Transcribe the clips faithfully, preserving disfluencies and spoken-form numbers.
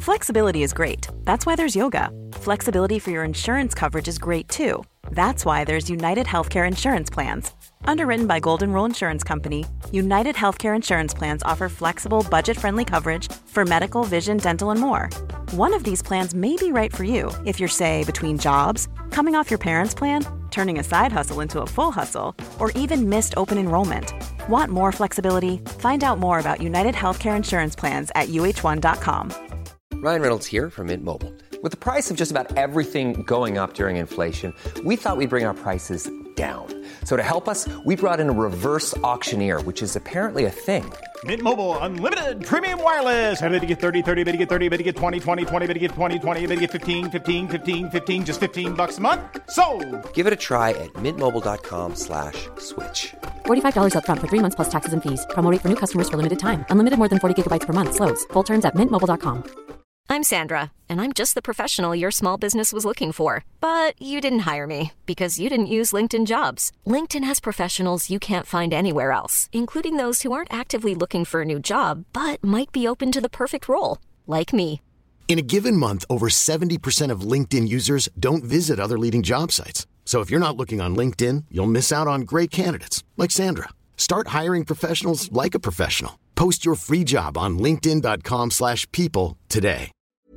Flexibility is great. That's why there's yoga. Flexibility for your insurance coverage is great too. That's why there's United Healthcare Insurance Plans. Underwritten by Golden Rule Insurance Company, United Healthcare Insurance Plans offer flexible, budget-friendly coverage for medical, vision, dental, and more. One of these plans may be right for you if you're, say, between jobs, coming off your parents' plan, turning a side hustle into a full hustle, or even missed open enrollment. Want more flexibility? Find out more about United Healthcare Insurance Plans at U H one dot com. Ryan Reynolds here from Mint Mobile. With the price of just about everything going up during inflation, we thought we'd bring our prices down. So to help us, we brought in a reverse auctioneer, which is apparently a thing. Mint Mobile Unlimited Premium Wireless. How to get thirty, thirty, how to get thirty, how to get twenty, twenty, twenty, how to get twenty, twenty, how to get fifteen, fifteen, fifteen, fifteen, just fifteen bucks a month? Sold! Give it a try at mintmobile.com slash switch. forty-five dollars up front for three months plus taxes and fees. Promo rate for new customers for limited time. Unlimited more than forty gigabytes per month. Slows full terms at mint mobile dot com. I'm Sandra, and I'm just the professional your small business was looking for. But you didn't hire me because you didn't use LinkedIn Jobs. LinkedIn has professionals you can't find anywhere else, including those who aren't actively looking for a new job, but might be open to the perfect role, like me. In a given month, over seventy percent of LinkedIn users don't visit other leading job sites. So if you're not looking on LinkedIn, you'll miss out on great candidates, like Sandra. Start hiring professionals like a professional. Post your free job on linkedin dot com slash people today.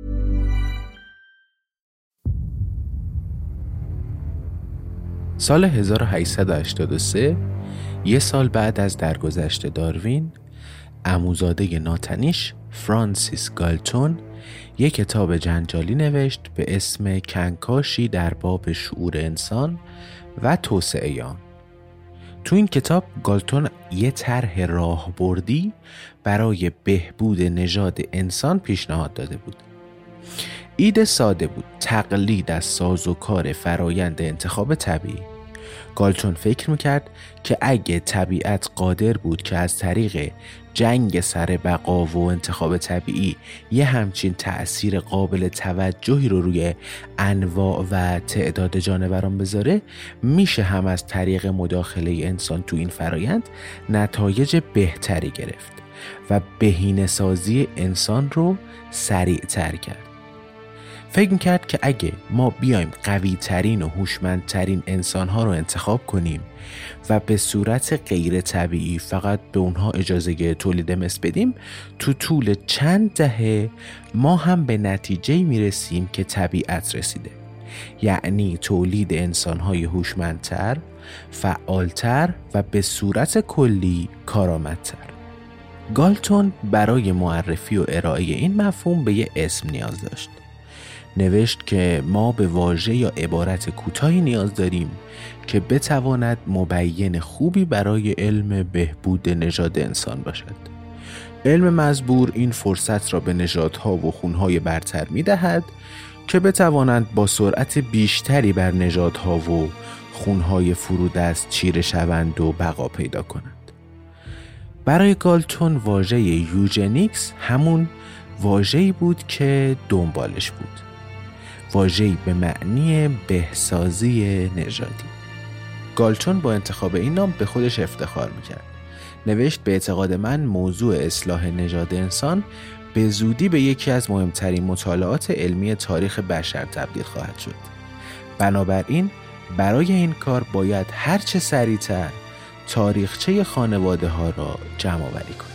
سال هزار و هشتصد و هشتاد و سه، یه سال بعد از درگذشت داروین، عموزاده ناتنیش فرانسیس گالتون یک کتاب جنجالی نوشت به اسم کنکاشی در باب شعور انسان و توسعه آن. تو این کتاب گالتون یه طرح راهبردی برای بهبود نژاد انسان پیشنهاد داده بود. ایده ساده بود، تقلید از سازوکار فرایند انتخاب طبیعی. گالتون فکر میکرد که اگه طبیعت قادر بود که از طریق جنگ سر بقا و انتخاب طبیعی یه همچین تأثیر قابل توجهی رو روی انواع و تعداد جانوران بذاره، میشه هم از طریق مداخله انسان تو این فرایند نتایج بهتری گرفت و بهینه‌سازی انسان رو سریع‌تر کرد. فکر میکرد که اگه ما بیایم قوی ترین و هوشمندترین انسانها رو انتخاب کنیم و به صورت غیر طبیعی فقط به اونها اجازه تولید مثل بدیم، تو طول چند دهه ما هم به نتیجه میرسیم که طبیعت رسیده، یعنی تولید انسانهای هوشمندتر، فعالتر و به صورت کلی کارآمدتر. گالتون برای معرفی و ارائه این مفهوم به یه اسم نیاز داشت. نوشت که ما به واژه یا عبارت کوتاهی نیاز داریم که بتواند مبین خوبی برای علم بهبود نژاد انسان باشد. علم مزبور این فرصت را به نژادها و خونهای برتر می دهد که بتوانند با سرعت بیشتری بر نژادها و خونهای فرودست چیره شوند و بقا پیدا کنند. برای گالتون واژه یوجنیکس همون واژه‌ای بود که دنبالش بود. واژه‌ای به معنی بهسازی نژادی. گالتون با انتخاب این نام به خودش افتخار میکرد. نوشت به اعتقاد من موضوع اصلاح نژاد انسان به زودی به یکی از مهمترین مطالعات علمی تاریخ بشر تبدیل خواهد شد. بنابراین برای این کار باید هرچه سریعتر تاریخچه خانواده ها را جمع آوری کنیم.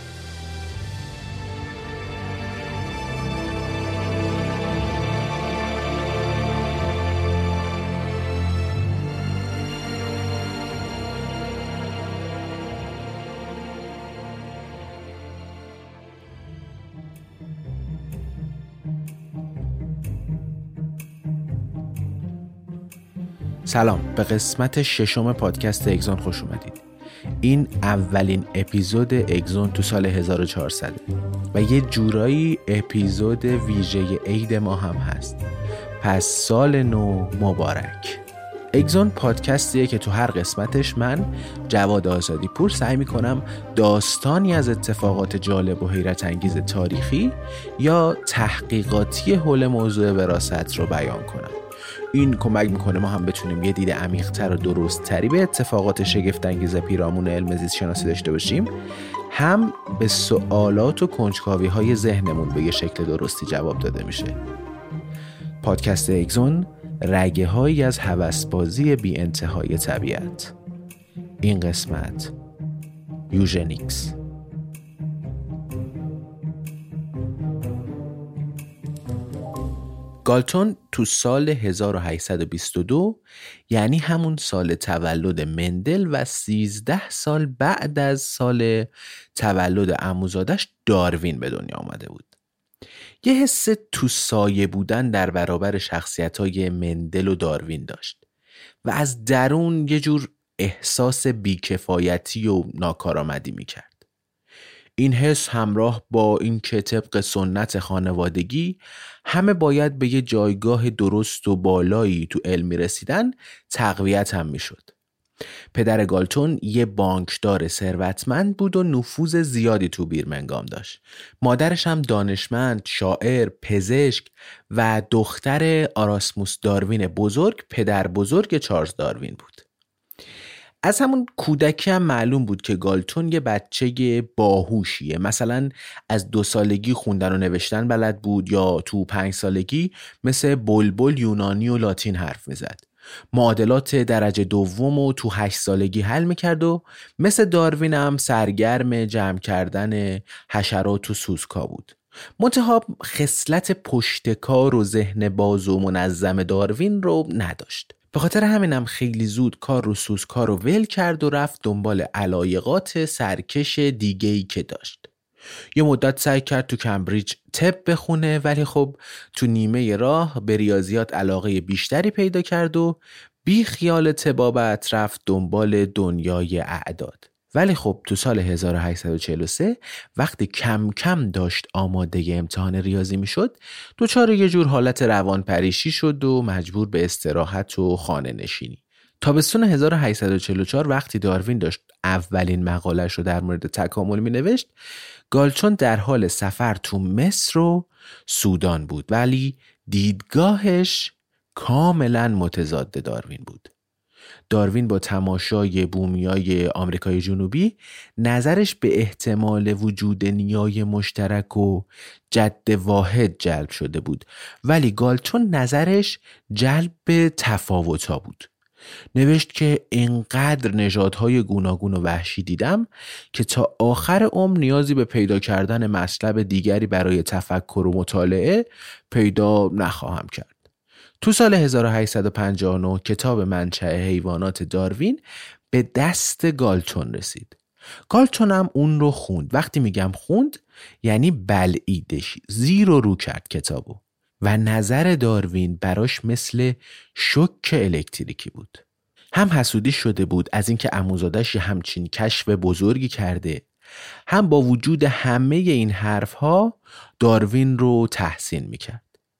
سلام، به قسمت ششم پادکست اگزون خوش اومدید. این اولین اپیزود اگزون تو سال هزار و چهارصد و یه جورایی اپیزود ویژه عید ما هم هست. پس سال نو مبارک. اگزون پادکستیه که تو هر قسمتش من جواد آزادی پور سعی میکنم داستانی از اتفاقات جالب و حیرت انگیز تاریخی یا تحقیقاتی حول موضوع وراثت رو بیان کنم. این کمک میکنه ما هم بتونیم یه دید عمیق‌تر و درست‌تری به اتفاقات شگفت‌انگیز پیرامون علم زیست شناسی داشته باشیم. هم به سوالات و کنجکاوی های ذهنمون به یه شکل درستی جواب داده میشه. پادکست اگزون رگه هایی از هوسبازی بی انتهای طبیعت. این قسمت یوژنیکس. گالتون تو سال هزار و هشتصد و بیست و دو، یعنی همون سال تولد مندل و سیزده سال بعد از سال تولد عموزادش داروین به دنیا آمده بود. یه حس تو سایه بودن در برابر شخصیت‌های مندل و داروین داشت و از درون یه جور احساس بیکفایتی و ناکارآمدی میکرد. این حس همراه با این که طبق سنت خانوادگی همه باید به یه جایگاه درست و بالایی تو علم رسیدن تقویت هم میشد. پدر گالتون یه بانکدار ثروتمند بود و نفوذ زیادی تو بیرمنگام داشت. مادرش هم دانشمند، شاعر، پزشک و دختر آراسموس داروین بزرگ، پدر بزرگ چارلز داروین بود. از همون کودکی هم معلوم بود که گالتون یه بچه باهوشیه. مثلا از دو سالگی خوندن و نوشتن بلد بود یا تو پنج سالگی مثل بلبل یونانی و لاتین حرف میزد. معادلات درجه دوم و تو هشت سالگی حل میکرد و مثل داروین هم سرگرم جمع کردن حشرات و سوسکا بود. منتها خصلت پشتکار و ذهن باز و منظم داروین رو نداشت. به خاطر همینم خیلی زود کار رو سوسکا رو ول کرد و رفت دنبال علایقات سرکش دیگه‌ای که داشت. یه مدت سعی کرد تو کمبریج طب بخونه، ولی خب تو نیمه راه به ریاضیات علاقه بیشتری پیدا کرد و بی خیال طبابت رفت دنبال دنیای اعداد. ولی خب تو سال هزار و هشتصد و چهل و سه وقتی کم کم داشت آماده امتحان ریاضی می شد، دوچار یه جور حالت روانپریشی شد و مجبور به استراحت و خانه نشینی. تابستون هزار و هشتصد و چهل و چهار وقتی داروین داشت اولین مقاله‌اش رو در مورد تکامل می نوشت، گالتون در حال سفر تو مصر و سودان بود، ولی دیدگاهش کاملا متضاد داروین بود. داروین با تماشای بومیای آمریکای جنوبی نظرش به احتمال وجود نیای مشترک و جد واحد جلب شده بود، ولی گالتون نظرش جلب به تفاوت‌ها بود. نوشت که اینقدر نژادهای گوناگون و وحشی دیدم که تا آخر عمر نیازی به پیدا کردن مطلب دیگری برای تفکر و مطالعه پیدا نخواهم کرد. تو سال هزار و هشتصد و پنجاه و نه کتاب منشأ حیوانات داروین به دست گالتون رسید. گالتون هم اون رو خوند. وقتی میگم خوند یعنی بلعیدش، زیر و رو کرد کتابو و نظر داروین براش مثل شوک الکتریکی بود. هم حسودی شده بود از اینکه عموزادش همچین کشف بزرگی کرده، هم با وجود همه این حرفها داروین رو تحسین میکرد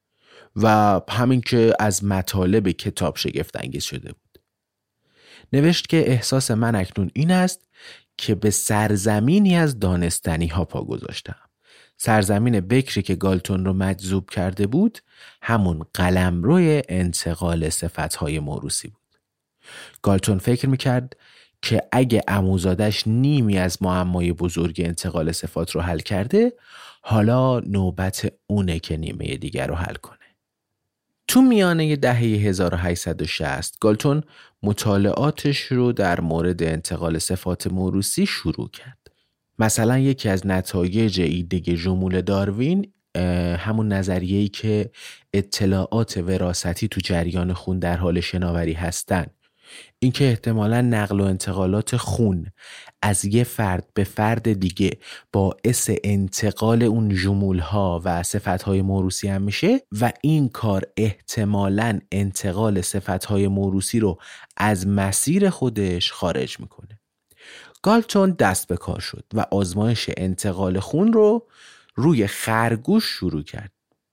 و همین که از مطالب کتاب شگفت انگیز شده بود. نوشت که احساس من اکنون این است که به سرزمینی از دانستنی ها پا گذاشتم. سرزمین بکری که گالتون رو مجذوب کرده بود همون قلمروی انتقال صفتهای موروثی بود. گالتون فکر میکرد که اگه عموزادش نیمی از معمای بزرگ انتقال صفات رو حل کرده، حالا نوبت اونه که نیمه دیگر رو حل کنه. تو میانه دهه هزار و هشتصد و شصت گالتون مطالعاتش رو در مورد انتقال صفات موروثی شروع کرد. مثلا یکی از نتایج ایده ژمول داروین همون نظریه‌ای که اطلاعات وراثتی تو جریان خون در حال شناوری هستن، اینکه احتمالاً نقل و انتقالات خون از یه فرد به فرد دیگه باعث انتقال اون ژمول‌ها و صفت‌های موروثی هم میشه و این کار احتمالاً انتقال صفت‌های موروثی رو از مسیر خودش خارج میکنه. گالتون دست به کار شد و آزمایش انتقال خون رو روی خرگوش شروع کرد.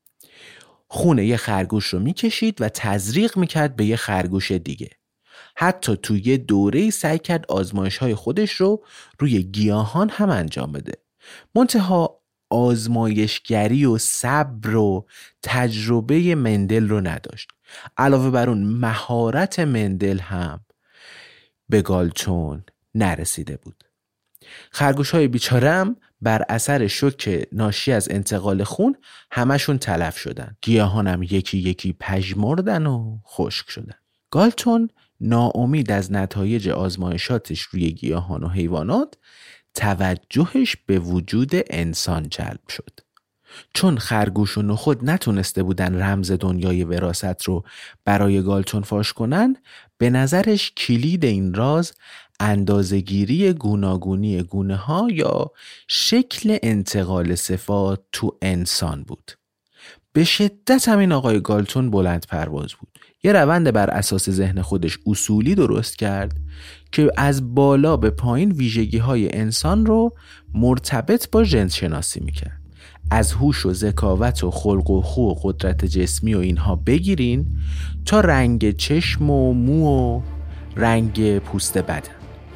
خون یه خرگوش رو میکشید و تزریق میکرد به یه خرگوش دیگه. حتی تو یه دوره‌ای سعی کرد آزمایش‌های خودش رو روی گیاهان هم انجام بده. منتها آزمایشگری و صبر و تجربه مندل رو نداشت. علاوه بر اون مهارت مندل هم به گالتون نرسیده بود. خرگوش‌های بیچاره‌ام بر اثر شوک ناشی از انتقال خون همشون تلف شدن. گیاهانم یکی یکی پژمردن و خشک شدن. گالتون ناامید از نتایج آزمایشاتش روی گیاهان و حیوانات توجهش به وجود انسان جلب شد. چون خرگوش و نخود نتونسته بودن رمز دنیای وراثت رو برای گالتون فاش کنن، به نظرش کلید این راز اندازه‌گیری گوناگونی گونه ها یا شکل انتقال صفات تو انسان بود. به شدت همین آقای گالتون بلند پرواز بود. یه روند بر اساس ذهن خودش اصولی درست کرد که از بالا به پایین ویژگی های انسان رو مرتبط با جنس شناسی میکرد. از هوش و ذکاوت و خلق و خو و قدرت جسمی و اینها بگیرین تا رنگ چشم و مو و رنگ پوست بدن.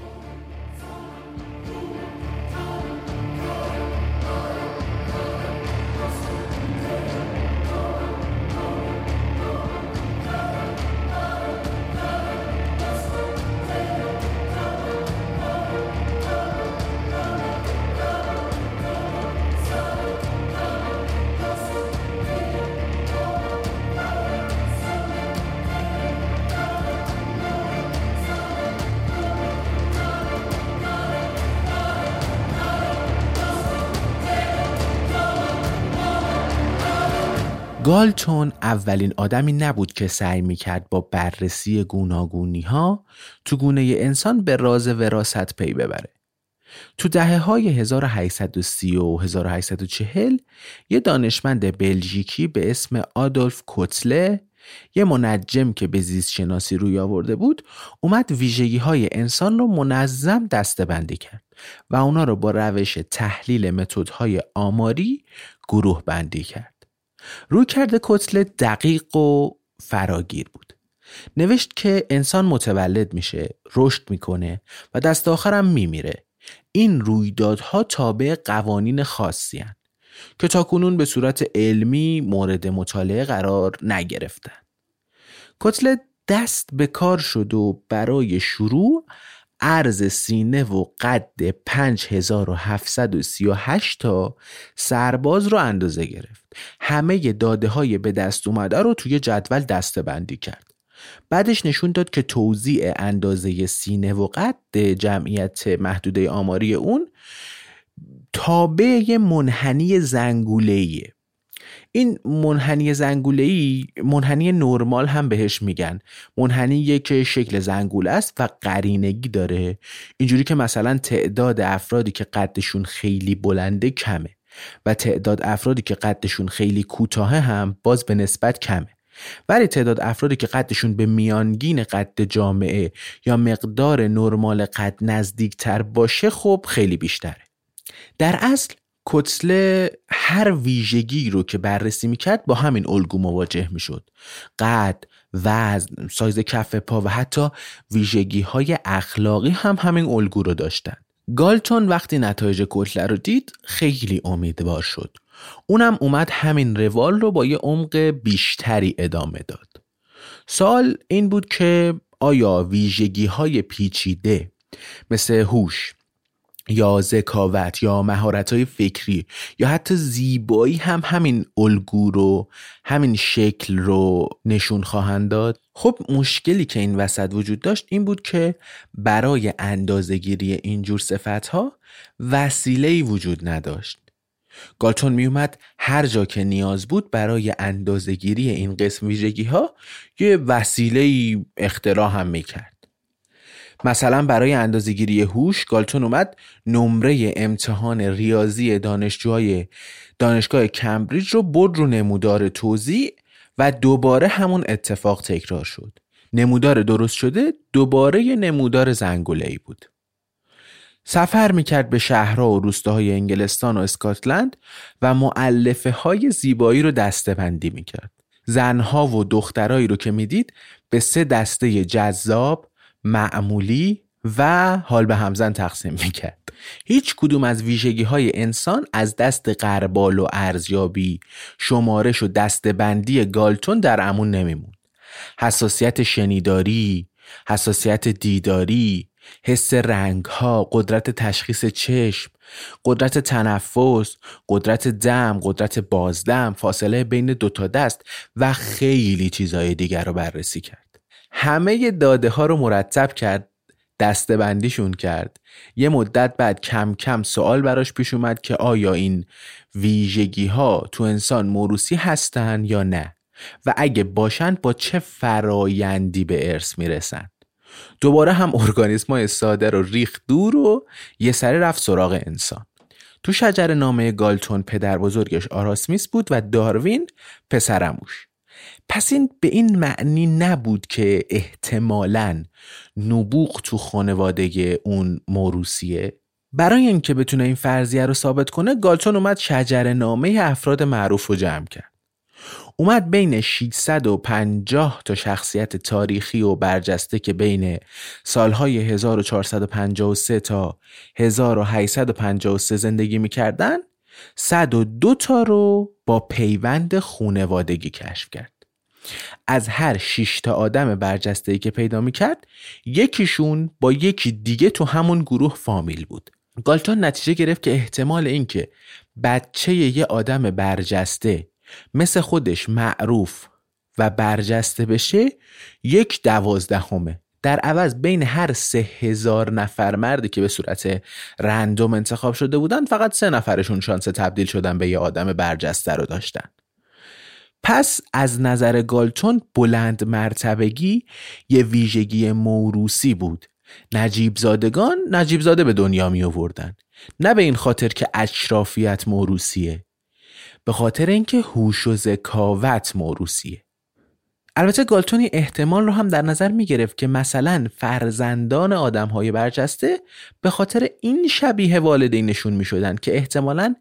گالتون اولین آدمی نبود که سعی میکرد با بررسی گوناگونی ها تو گونه انسان به راز وراثت پی ببره. تو دهه های هزار و هشتصد و سی و هزار و هشتصد و چهل یه دانشمند بلژیکی به اسم آدولف کوتله، یه منجم که به زیست شناسی روی آورده بود، اومد ویژگی های انسان رو منظم دسته‌بندی کرد و اونا رو با روش تحلیل متدهای آماری گروه بندی کرد. رویکرد کوتله دقیق و فراگیر بود. نوشت که انسان متولد میشه، رشد میکنه و دست آخرم میمیره. این رویدادها تابع قوانین خاصی هستند که تاکنون به صورت علمی مورد مطالعه قرار نگرفتن. کوتله دست به کار شد و برای شروع عرض سینه و قد پنج هزار و هفتصد و سی و هشت تا سرباز رو اندازه گرفت. همه داده های به دست اومده رو توی جدول دسته بندی کرد. بعدش نشون داد که توزیع اندازه سینه و قد جمعیت محدوده آماری اون تابع منحنی زنگوله‌ایه. این منحنی زنگوله‌ای منحنی نرمال هم بهش میگن. منحنیه که شکل زنگوله است و قرینگی داره، اینجوری که مثلا تعداد افرادی که قدشون خیلی بلنده کمه و تعداد افرادی که قدشون خیلی کوتاه هم باز به نسبت کمه، ولی تعداد افرادی که قدشون به میانگین قد جامعه یا مقدار نرمال قد نزدیکتر باشه خب خیلی بیشتره. در اصل کوتله هر ویژگی رو که بررسی میکرد با همین الگو مواجه میشد. قد، وزن، سایز کف پا و حتی ویژگی های اخلاقی هم همین الگو رو داشتن. گالتون وقتی نتایج کوتله رو دید خیلی امیدوار شد. اونم اومد همین روال رو با یه عمق بیشتری ادامه داد. سوال این بود که آیا ویژگی های پیچیده مثل هوش یا ذکاوت یا مهارت‌های فکری یا حتی زیبایی هم همین الگو رو، همین شکل رو نشون خواهند داد؟ خب مشکلی که این وسط وجود داشت این بود که برای اندازه‌گیری اینجور صفت‌ها وسیله‌ای وجود نداشت. گالتون می اومد هر جا که نیاز بود برای اندازه‌گیری این قسم ویژگی‌ها یه وسیله‌ای اختراع هم می‌کرد. مثلا برای اندازه‌گیری هوش گالتون اومد نمره امتحان ریاضی دانشجوهای دانشگاه کمبریج رو برد رو نمودار توزیع و دوباره همون اتفاق تکرار شد. نمودار درست شده دوباره یه نمودار زنگوله‌ای بود. سفر میکرد به شهرها و روستاهای انگلستان و اسکاتلند و مؤلفه های زیبایی رو دسته‌بندی میکرد. زنها و دخترایی رو که میدید به سه دسته جذاب، معمولی و حال به همزن تقسیم میکرد. هیچ کدوم از ویژگی های انسان از دست غربال و ارزیابی، شمارش و دسته‌بندی گالتون در امون نمیموند. حساسیت شنیداری، حساسیت دیداری، حس رنگ ها، قدرت تشخیص چشم، قدرت تنفس، قدرت دم، قدرت بازدم، فاصله بین دوتا دست و خیلی چیزهای دیگر رو بررسی کرد. همه داده ها رو مرتب کرد، دسته بندیشون کرد. یه مدت بعد کم کم سوال براش پیش اومد که آیا این ویژگی ها تو انسان موروثی هستن یا نه و اگه باشن با چه فرایندی به ارث میرسن. دوباره هم ارگانیسم‌های ساده رو ریخت دور و یه سری رفت سراغ انسان. تو شجره نامه گالتون پدر بزرگش آراسمیس بود و داروین پسرعموش. پس این به این معنی نبود که احتمالاً نبوغ تو خانواده اون موروثیه. برای اینکه بتونه این فرضیه رو ثابت کنه، گالتون اومد شجره نامه افراد معروف رو جمع کرد. اومد بین ششصد و پنجاه تا شخصیت تاریخی و برجسته که بین سالهای هزار و چهارصد و پنجاه و سه تا هزار و هشتصد و پنجاه و سه زندگی میکردن، صد و دو تا رو با پیوند خانوادگی کشف کرد. از هر شش تا آدم برجسته‌ای که پیدا میکرد، یکیشون با یکی دیگه تو همون گروه فامیل بود. گالتون نتیجه گرفت که احتمال این که بچه یه آدم برجسته مثل خودش معروف و برجسته بشه یک دوازدهمه. در عوض بین هر سه هزار نفر مردی که به صورت رندوم انتخاب شده بودن، فقط سه نفرشون شانس تبدیل شدن به یه آدم برجسته رو داشتن. پس از نظر گالتون بلند مرتبگی یه ویژگی موروثی بود. نجیب زادگان نجیب زاده به دنیا می آوردن، نه به این خاطر که اشرافیت موروثیه، به خاطر اینکه هوش و ذکاوت موروثیه. البته گالتون احتمال رو هم در نظر می گرفت که مثلا فرزندان آدم‌های برجسته به خاطر این شبیه والدینشون می شدن که احتمالاً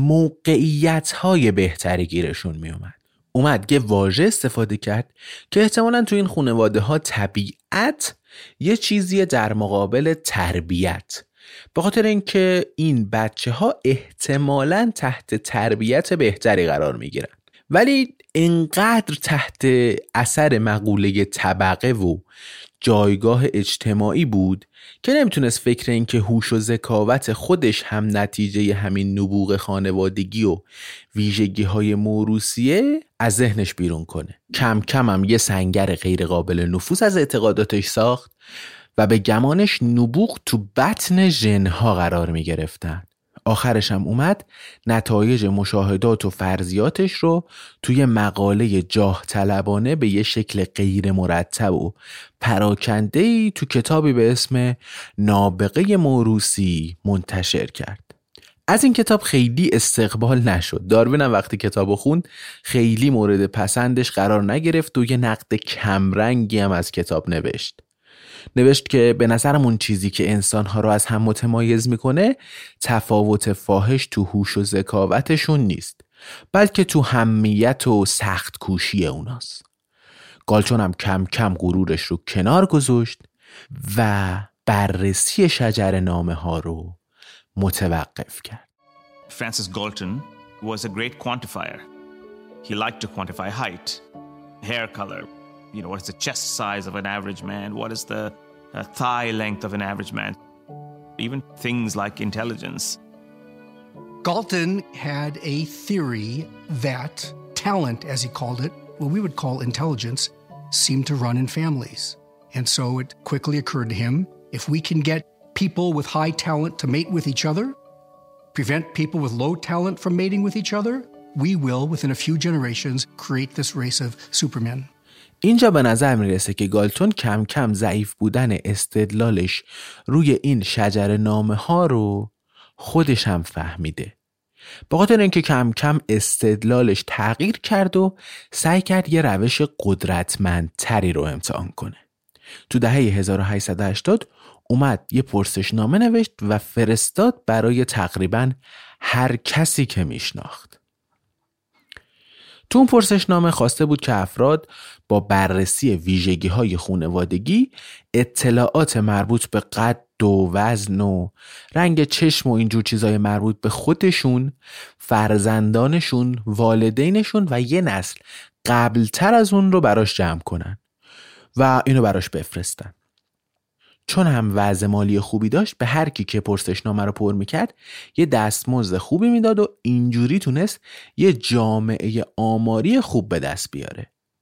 موقعیت‌های بهتری گیرشون می اومد. اومد یه واژه استفاده کرد که احتمالاً تو این خانواده ها طبیعت یه چیزیه در مقابل تربیت، به خاطر اینکه این بچه ها احتمالاً تحت تربیت بهتری قرار می گیرن. ولی اینقدر تحت اثر مقوله طبقه و جایگاه اجتماعی بود که نمیتونست فکر این که هوش و ذکاوت خودش هم نتیجه همین نبوغ خانوادگی و ویژگی های موروثیه از ذهنش بیرون کنه. کم کم هم یه سنگر غیر قابل نفوذ از اعتقاداتش ساخت و به گمانش نبوغ تو بطن ژن‌ها قرار می گرفتن. آخرش هم اومد نتایج مشاهدات و فرضیاتش رو توی مقاله جاه طلبانه به یه شکل غیر مرتب و پراکنده‌ای تو کتابی به اسم نابغه موروثی منتشر کرد. از این کتاب خیلی استقبال نشد. داروین هم وقتی کتابو خوند خیلی مورد پسندش قرار نگرفت و یه نقد کمرنگی هم از کتاب نوشت. نوشت که به نظرم اون چیزی که انسان‌ها رو از هم متمایز میکنه تفاوت فاحش تو هوش و ذکاوتشون نیست، بلکه تو هممیت و سخت کوشی اوناست. گالتون هم کم کم غرورش رو کنار گذاشت و بررسی شجره نامه ها رو متوقف کرد. Francis Galton was a great quantifier. He liked to quantify height, hair color. You know, what is the chest size of an average man? What is the uh, thigh length of an average man? Even things like intelligence. Galton had a theory that talent, as he called it, what we would call intelligence, seemed to run in families. And so it quickly occurred to him, if we can get people with high talent to mate with each other, prevent people with low talent from mating with each other, we will, within a few generations, create this race of supermen. اینجا به نظر میرسه که گالتون کم کم ضعیف بودن استدلالش روی این شجره نامه ها رو خودش هم فهمیده. به خاطر اینکه کم کم استدلالش تغییر کرد و سعی کرد یه روش قدرتمندتری رو امتحان کنه. تو دهه هزار و هشتصد و هشتاد اومد یه پرسشنامه نوشت و فرستاد برای تقریباً هر کسی که میشناخت. تو اون پرسشنامه خواسته بود که افراد با بررسی ویژگی‌های خانوادگی اطلاعات مربوط به قد و وزن و رنگ چشم و اینجور چیزای مربوط به خودشون، فرزندانشون، والدینشون و یه نسل قبلتر از اون رو براش جمع کنن و اینو براش بفرستن. چون هم وضع مالی خوبی داشت به هر کی که پرسشنامه رو پر میکرد یه دستمزد خوبی میداد و اینجوری تونست یه جامعه آماری خوب به دست بیاره.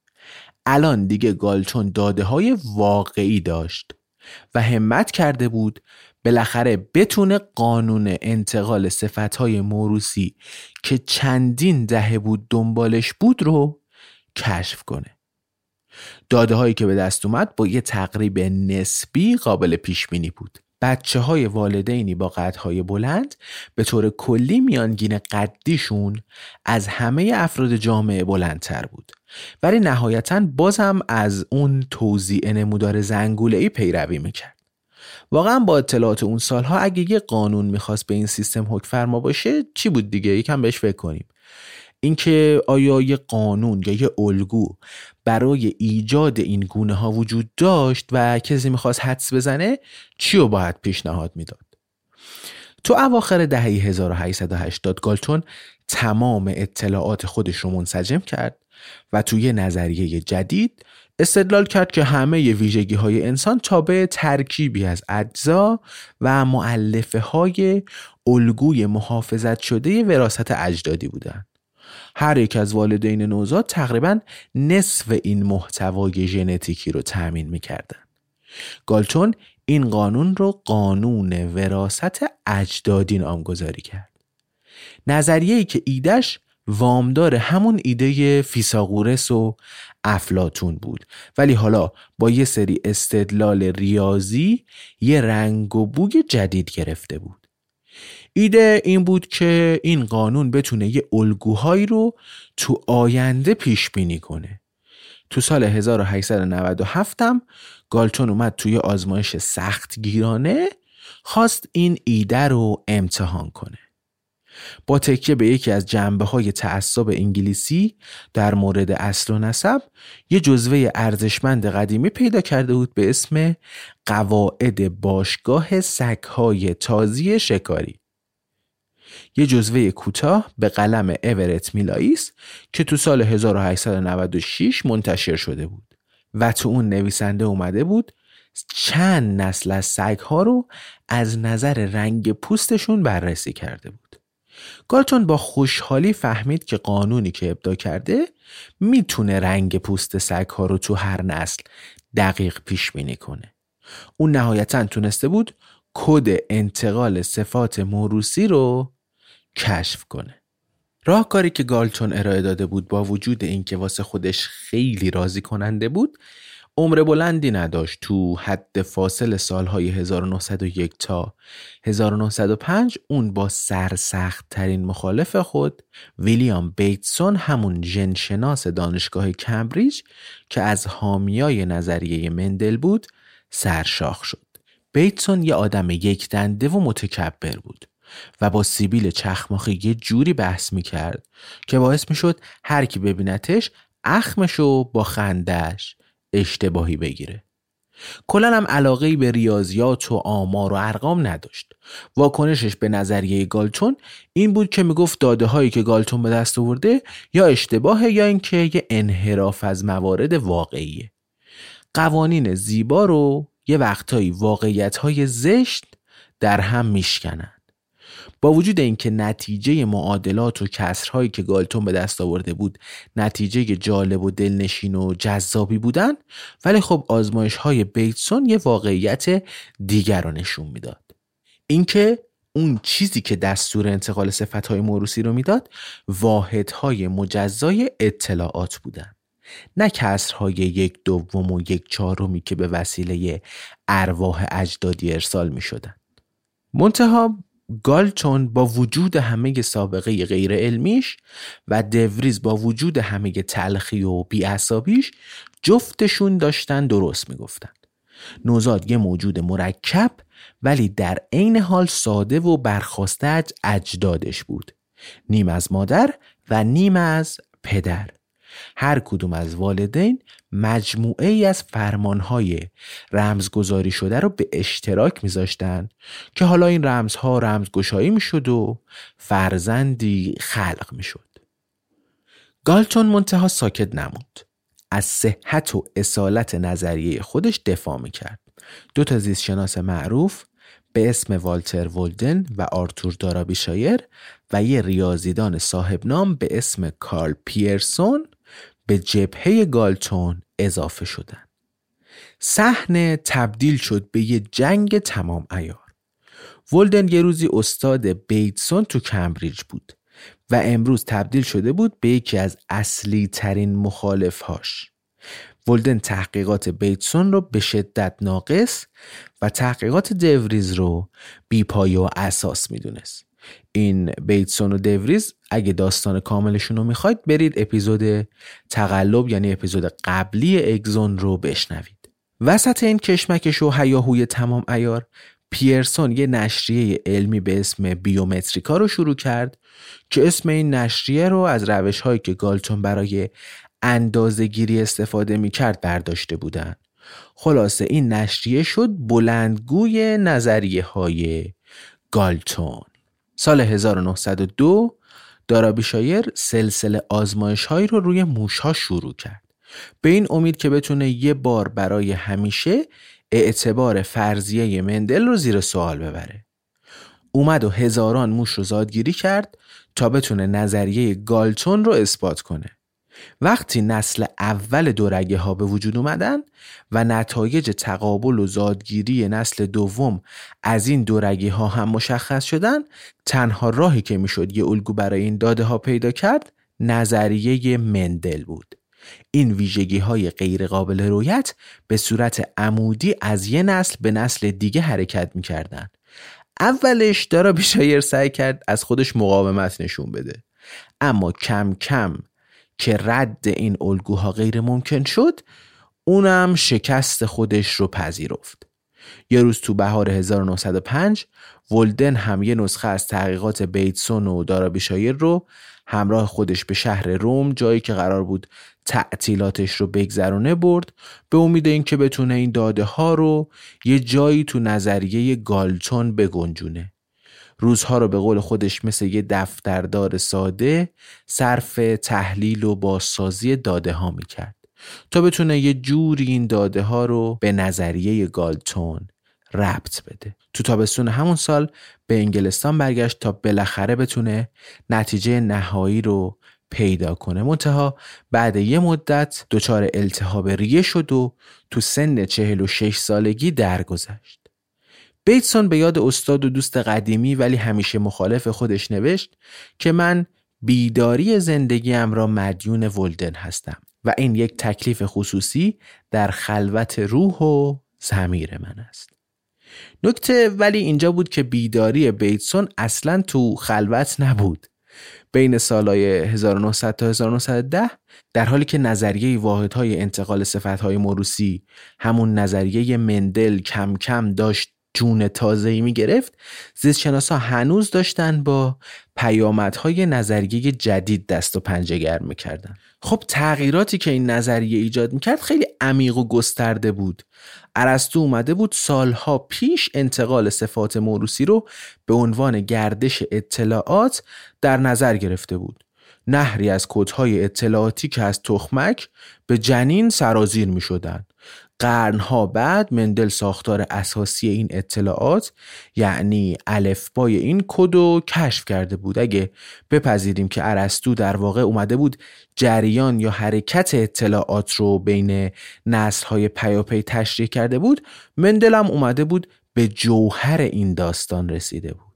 الان دیگه گالتون داده های واقعی داشت و همت کرده بود بالاخره بتونه قانون انتقال صفتهای موروثی که چندین دهه بود دنبالش بود رو کشف کنه. داده هایی که به دست اومد با یه تقریب نسبی قابل پیش بینی بود. بچه های والدینی با قدهای بلند به طور کلی میانگین قدیشون از همه افراد جامعه بلندتر بود، ولی نهایتاً باز هم از اون توزیع نمودار زنگوله‌ای پیروی میکرد. واقعا با اطلاعات اون سالها اگه یه قانون میخواست به این سیستم حکم فرما باشه چی بود دیگه؟ یکم بهش فکر کنیم. اینکه آیا یه قانون یا یه الگو برای ایجاد این گونه ها وجود داشت و کسی میخواست حدس بزنه چی رو باید پیشنهاد میداد؟ تو اواخر دهه هزار و هشتصد و هشتاد گالتون تمام اطلاعات خودش رو منسجم کرد و توی نظریه جدید استدلال کرد که همه ویژگی های انسان تابع ترکیبی از اجزا و مؤلفه های الگوی محافظت شده وراثت اجدادی بودند. هر یک از والدین نوزاد تقریباً نصف این محتوای ژنتیکی رو تأمین می‌کردن. گالتون این قانون رو قانون وراثت اجدادی نامگذاری کرد. نظریه‌ای که ایدهش وامدار همون ایده فیثاغورس و افلاطون بود، ولی حالا با یه سری استدلال ریاضی یه رنگ و بوی جدید گرفته بود. ایده این بود که این قانون بتونه یه الگوهایی رو تو آینده پیش بینی کنه. تو سال هزار و هشتصد و نود و هفت هم گالتون اومد توی آزمایش سخت گیرانه خواست این ایده رو امتحان کنه. با تکیه به یکی از جنبه‌های تعصب انگلیسی در مورد اصل و نسب یه جزوه ارزشمند قدیمی پیدا کرده بود به اسم قواعد باشگاه سگ‌های تازی شکاری. یه جزوه کوتاه به قلم اورت میلاییس که تو سال هزار و هشتصد و نود و شش منتشر شده بود و تو اون نویسنده اومده بود چند نسل از سگ‌ها رو از نظر رنگ پوستشون بررسی کرده بود. گالتون با خوشحالی فهمید که قانونی که ابداع کرده میتونه رنگ پوست سگ‌ها رو تو هر نسل دقیق پیش بینی کنه. اون نهایتاً تونسته بود کد انتقال صفات موروثی رو کشف کنه. راهکاری که گالتون ارائه داده بود با وجود اینکه واسه خودش خیلی راضی کننده بود عمر بلندی نداشت. تو حد فاصل سالهای هزار و نهصد و یک تا هزار و نهصد و پنج اون با سرسخت ترین مخالف خود ویلیام بیتسون، همون ژنشناس دانشگاه کمبریج که از حامیای نظریه مندل بود، سرشاخ شد. بیتسون یه آدم یک دنده و متکبر بود و با سیبیل چخماخی یه جوری بحث میکرد که باعث میشد هر کی ببینتش اخمشو با خندش اشتباهی بگیره. کلاً هم علاقه‌ای به ریاضیات و آمار و ارقام نداشت. واکنشش به نظریه گالتون این بود که میگفت داده هایی که گالتون به دست آورده یا اشتباهه یا اینکه یه انحراف از موارد واقعیه. قوانین زیبا رو یه وقتایی واقعیت‌های زشت در هم میشکنن. با وجود اینکه نتیجه معادلات و کسرهایی که گالتون به دست آورده بود نتیجه جالب و دلنشین و جذابی بودن، ولی خب آزمایش‌های بیتسون یه واقعیت دیگر رو نشون میداد. اینکه اون چیزی که دستور انتقال صفت‌های موروثی رو میداد واحدهای مجزای اطلاعات بودن، نه کسرهای یک دوم و یک چهارمی که به وسیله ارواح اجدادی ارسال می شدن. منتها گالتون با وجود همه سابقه غیر علمیش و دوریز با وجود همه تلخی و بی‌عصابیش جفتشون داشتن درست می گفتن. نوزاد یه موجود مرکب ولی در عین حال ساده و برخاسته از اجدادش بود، نیم از مادر و نیم از پدر. هر کدوم از والدین مجموعه ای از فرمانهای رمزگذاری شده رو به اشتراک میذاشتن که حالا این رمزها رمزگشایی میشد و فرزندی خلق میشد. گالتون منتها ساکت نموند. از صحت و اصالت نظریه خودش دفاع میکرد دو تا زیستشناس معروف به اسم والتر ولدن و آرتور دارابیشایر و یه ریاضیدان صاحب نام به اسم کارل پیرسون به جبهه گالتون اضافه شدن. صحنه تبدیل شد به یه جنگ تمام عیار. ولدن یه روزی استاد بیتسون تو کمبریج بود و امروز تبدیل شده بود به یکی از اصلی ترین مخالفهاش. ولدن تحقیقات بیتسون رو به شدت ناقص و تحقیقات دوریز رو بی پایه و اساس میدونست. این بیتسون و دوریز اگه داستان کاملشون رو میخواید برید اپیزود تقلب یعنی اپیزود قبلی اگزون رو بشنوید. وسط این کشمکش و هیاهوی تمام عیار پیرسون یه نشریه علمی به اسم بیومتریکا رو شروع کرد که اسم این نشریه رو از روش‌هایی که گالتون برای اندازه‌گیری استفاده می‌کرد برداشته بودن. خلاصه این نشریه شد بلندگوی نظریه‌های گالتون. سال هزار و نهصد و دو دارابیشایر سلسله آزمایش‌هایی رو روی موش‌ها شروع کرد. به این امید که بتونه یه بار برای همیشه اعتبار فرضیه مندل رو زیر سوال ببره. اومد و هزاران موش رو زادگیری کرد تا بتونه نظریه گالتون رو اثبات کنه. وقتی نسل اول دورگه ها به وجود اومدن و نتایج تقابل و زادگیری نسل دوم از این دورگه ها هم مشخص شدن، تنها راهی که میشد یه الگو برای این داده ها پیدا کرد نظریه مندل بود. این ویژگی های غیر قابل رویت به صورت عمودی از یه نسل به نسل دیگه حرکت میکردن. اولش دارابیشایر سعی کرد از خودش مقاومت نشون بده، اما کم کم که رد این الگوها غیر ممکن شد اونم شکست خودش رو پذیرفت. یه روز تو بهار هزار و نهصد و پنج ولدن هم یه نسخه از تحقیقات بیتسون و دارابیشایر رو همراه خودش به شهر روم، جایی که قرار بود تعطیلاتش رو بگذرونه، برد به امید این که بتونه این داده ها رو یه جایی تو نظریه گالتون بگنجونه. روزها رو به قول خودش مثل یه دفتردار ساده صرف تحلیل و بازسازی داده ها میکرد تا بتونه یه جوری این داده ها رو به نظریه گالتون ربط بده. تو تابستون همون سال به انگلستان برگشت تا بالاخره بتونه نتیجه نهایی رو پیدا کنه. منتها بعد یه مدت دچار التهاب ریه شد و تو سن چهل و شش سالگی درگذشت. بیتسون به یاد استاد و دوست قدیمی ولی همیشه مخالف خودش نوشت که من بیداری زندگیم را مدیون ولدن هستم و این یک تکلیف خصوصی در خلوت روح و ضمیر من است. نکته ولی اینجا بود که بیداری بیتسون اصلاً تو خلوت نبود. بین سالهای هزار و نهصد تا هزار و نهصد و ده در حالی که نظریه واحدهای انتقال صفتهای موروثی، همون نظریه مندل، کم کم داشت جون تازه‌ای می گرفت، زیستشناسا هنوز داشتن با پیامدهای نظریه جدید دست و پنجه گرم می‌کردن. خب تغییراتی که این نظریه ایجاد می‌کرد خیلی عمیق و گسترده بود. ارسطو اومده بود سالها پیش انتقال صفات موروثی رو به عنوان گردش اطلاعات در نظر گرفته بود. نهری از کدهای اطلاعاتی که از تخمک به جنین سرازیر می‌شدن. قرنها بعد مندل ساختار اساسی این اطلاعات یعنی الفبای این کدو کشف کرده بود. اگه بپذیریم که ارسطو در واقع اومده بود جریان یا حرکت اطلاعات رو بین نسل‌های پیاپی تشریح کرده بود، مندل هم اومده بود به جوهر این داستان رسیده بود.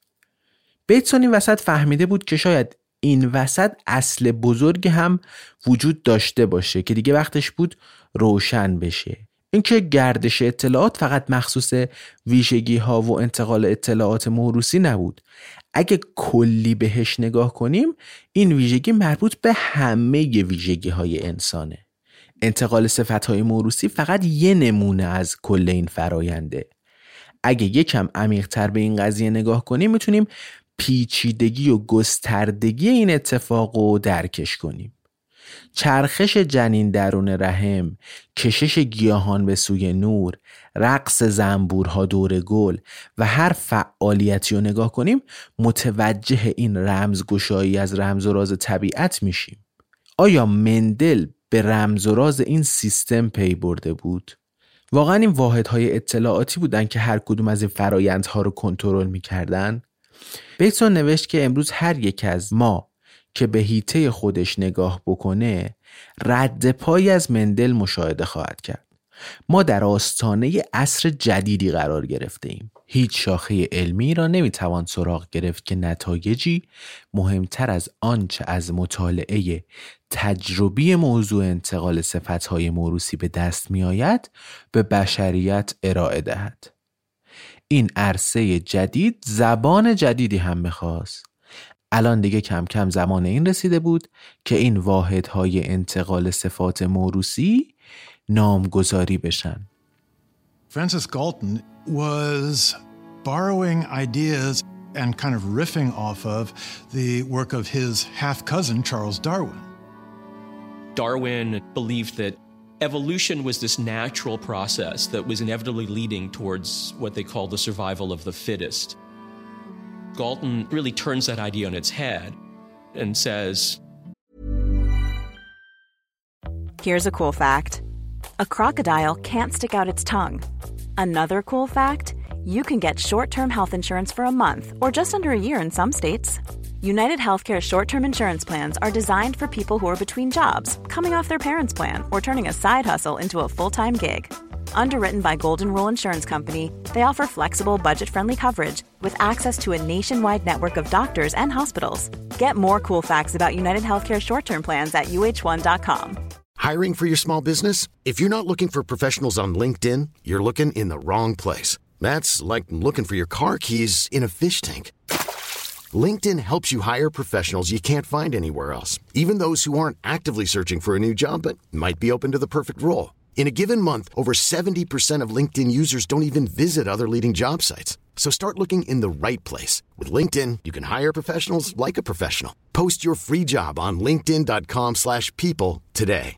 بیتسون این وسط فهمیده بود که شاید این وسط اصل بزرگ هم وجود داشته باشه که دیگه وقتش بود روشن بشه. اینکه گردش اطلاعات فقط مخصوص ویژگی ها و انتقال اطلاعات موروثی نبود. اگه کلی بهش نگاه کنیم این ویژگی مربوط به همه ویژگی های انسانه. انتقال صفت های موروثی فقط یه نمونه از کل این فراینده. اگه یکم عمیق‌تر به این قضیه نگاه کنیم میتونیم پیچیدگی و گستردگی این اتفاق رو درکش کنیم. چرخش جنین درون رحم، کشش گیاهان به سوی نور، رقص زنبورها دور گل و هر فعالیتی رو نگاه کنیم متوجه این رمزگشایی از رمز و راز طبیعت میشیم. آیا مندل به رمز و راز این سیستم پی برده بود؟ واقعا این واحدهای اطلاعاتی بودن که هر کدوم از این فرایندها رو کنترل می‌کردن؟ بیتسون نوشت که امروز هر یک از ما که به حیطه خودش نگاه بکنه رد پایی از مندل مشاهده خواهد کرد. ما در آستانه عصر جدیدی قرار گرفته ایم. هیچ شاخه علمی را نمیتوان سراغ گرفت که نتایجی مهمتر از آنچه از مطالعه تجربی موضوع انتقال صفتهای موروثی به دست می آید به بشریت ارائه دهد. این عرصه جدید زبان جدیدی هم می‌خواست. الان دیگه کم کم زمان این رسیده بود که این واحدهای انتقال صفات موروثی نامگذاری بشن. Francis Galton was borrowing ideas and kind of riffing off of the work of his half-cousin Charles Darwin. Darwin believed that evolution was this natural process that was inevitably leading towards what they call the survival of the fittest. Galton really turns that idea on its head and says, Here's a cool fact. A crocodile can't stick out its tongue. Another cool fact, you can get short-term health insurance for a month or just under a year in some states. United Healthcare short-term insurance plans are designed for people who are between jobs, coming off their parents' plan, or turning a side hustle into a full-time gig. Underwritten by Golden Rule Insurance Company, they offer flexible, budget-friendly coverage with access to a nationwide network of doctors and hospitals. Get more cool facts about United Healthcare short-term plans at U H one dot com. Hiring for your small business? If you're not looking for professionals on LinkedIn, you're looking in the wrong place. That's like looking for your car keys in a fish tank. LinkedIn helps you hire professionals you can't find anywhere else, even those who aren't actively searching for a new job but might be open to the perfect role. In a given month, over seventy percent of LinkedIn users don't even visit other leading job sites. So start looking in the right place. With LinkedIn, you can hire professionals like a professional. Post your free job on linkedin dot com slash people today.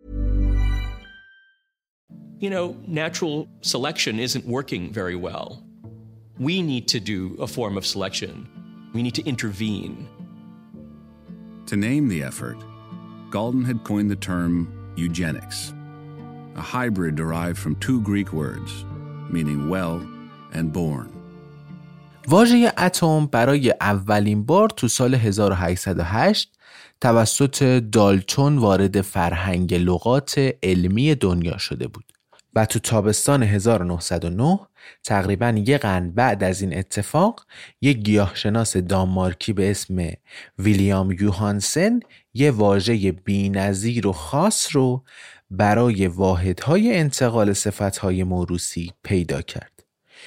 you know, natural selection isn't working very well. We need to do a form of selection. We need to intervene. To name the effort, Galton had coined the term eugenics, a hybrid derived from two Greek words, meaning well and born. واژه اتم برای اولین بار تو سال هزار و هشتصد و هشت توسط دالتون وارد فرهنگ لغات علمی دنیا شده بود و تو تابستان هزار و نهصد و نه تقریباً یک قرن بعد از این اتفاق یک گیاهشناس دانمارکی به اسم ویلیام یوهانسن یه واژه بی‌نظیر و خاص رو برای واحدهای انتقال صفتهای موروثی پیدا کرد.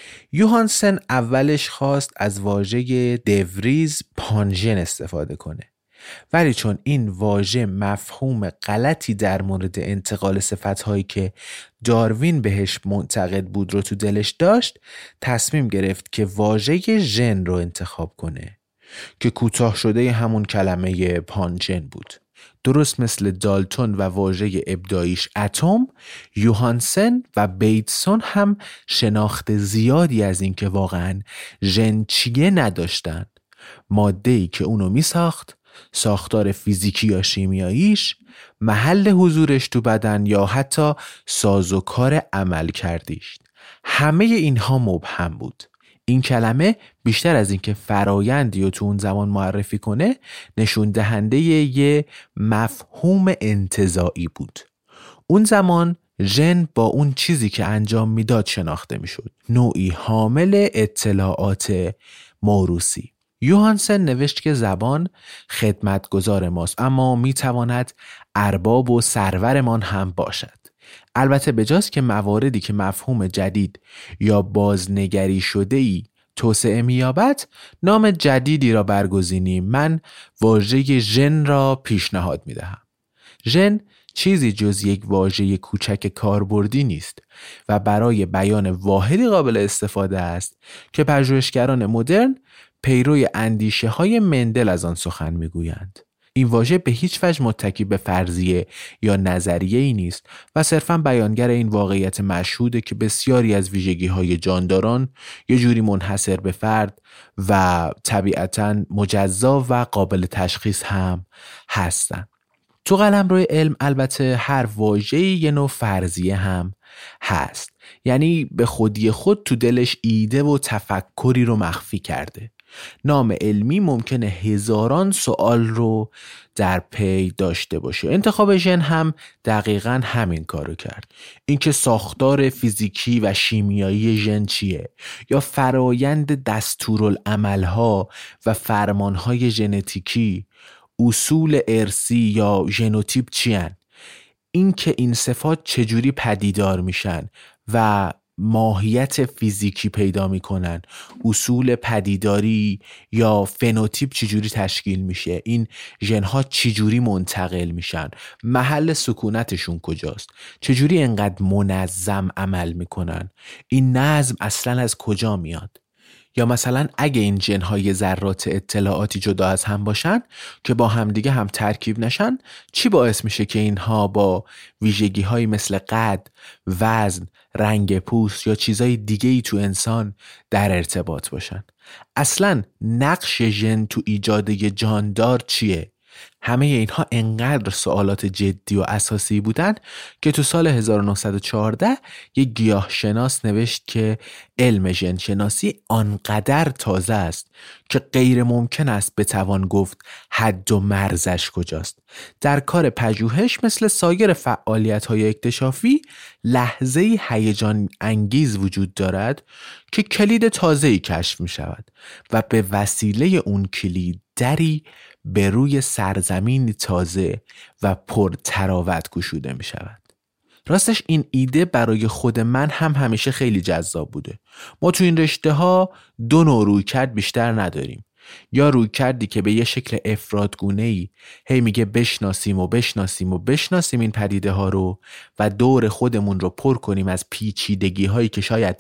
یوهانسن اولش خواست از واژه دوریز پانژن استفاده کنه، ولی چون این واژه مفهوم غلطی در مورد انتقال صفتهایی که داروین بهش معتقد بود رو تو دلش داشت، تصمیم گرفت که واژه ژن رو انتخاب کنه که کوتاه شده همون کلمه پانژن بود. درست مثل دالتون و واژه ابداعیش اتم، یوهانسن و بیتسون هم شناخت زیادی از این که واقعاً ژن چیه نداشتن. ماده‌ای که اونو می ساخت، ساختار فیزیکی یا شیمیاییش، محل حضورش تو بدن یا حتی سازوکار عمل کردیش، همه اینها مبهم بود. این کلمه بیشتر از اینکه فرایندی رو تو اون زمان معرفی کنه، نشون دهنده یه مفهوم انتزاعی بود. اون زمان ژن با اون چیزی که انجام میداد شناخته میشد، نوعی حامل اطلاعات موروثی. یوهانسن نوشت که زبان خدمتگزار ماست، اما میتواند ارباب و سرورمان هم باشد. البته بجاست که مواردی که مفهوم جدید یا بازنگری شده‌ای توسعه می‌یابد، نام جدیدی را برگزینیم. من واژه ژن را پیشنهاد می‌دهم. ژن چیزی جز یک واژه کوچک کاربردی نیست و برای بیان واحدی قابل استفاده است که پژوهشگران مدرن پیروی اندیشه های مندل از آن سخن میگویند. این واژه به هیچ وجه متکی به فرضیه یا نظریه ای نیست و صرفاً بیانگر این واقعیت مشهوده که بسیاری از ویژگی های جانداران یه جوری منحصر به فرد و طبیعتاً مجزا و قابل تشخیص هم هستند. تو قلمرو علم البته هر واژه‌ای یه نوع فرضیه هم هست، یعنی به خودی خود تو دلش ایده و تفکری رو مخفی کرده. نام علمی ممکنه هزاران سوال رو در پی داشته باشه. انتخاب ژن هم دقیقاً همین کارو کرد. اینکه ساختار فیزیکی و شیمیایی ژن چیه، یا فرایند دستورالعمل‌ها و فرمان‌های ژنتیکی، اصول ارثی یا ژنوتیپ چیان، اینکه این صفات چجوری پدیدار میشن و ماهیت فیزیکی پیدا میکنن، اصول پدیداری یا فنوتیپ چجوری تشکیل میشه، این ژنها چجوری منتقل میشن، محل سکونتشون کجاست، چجوری انقدر منظم عمل میکنن، این نظم اصلا از کجا میاد، یا مثلا اگه این ژن‌های ذرات اطلاعاتی جدا از هم باشن که با همدیگه هم ترکیب نشن، چی باعث میشه که اینها با ویژگی‌هایی مثل قد، وزن، رنگ پوست یا چیزای دیگه‌ای تو انسان در ارتباط باشن؟ اصلا نقش ژن تو ایجاد یه جاندار چیه؟ همه اینها انقدر سوالات جدی و اساسی بودن که تو سال هزار و نهصد و چهارده یک گیاهشناس نوشت که علم ژن شناسی آنقدر تازه است که غیر ممکن است بتوان گفت حد و مرزش کجاست. در کار پژوهش مثل سایر فعالیت‌های اکتشافی لحظه‌ای هیجان انگیز وجود دارد که کلید تازه‌ای کشف می‌شود و به وسیله اون کلید دری به روی سرزمین تازه و پر تراوت گشوده می شود. راستش این ایده برای خود من هم همیشه خیلی جذاب بوده. ما تو این رشته ها دو نوع رویکرد بیشتر نداریم. یا رویکردی که به یه شکل افرادگونه‌ای هی میگه بشناسیم و بشناسیم و بشناسیم این پدیده ها رو و دور خودمون رو پر کنیم از پیچیدگی هایی که شاید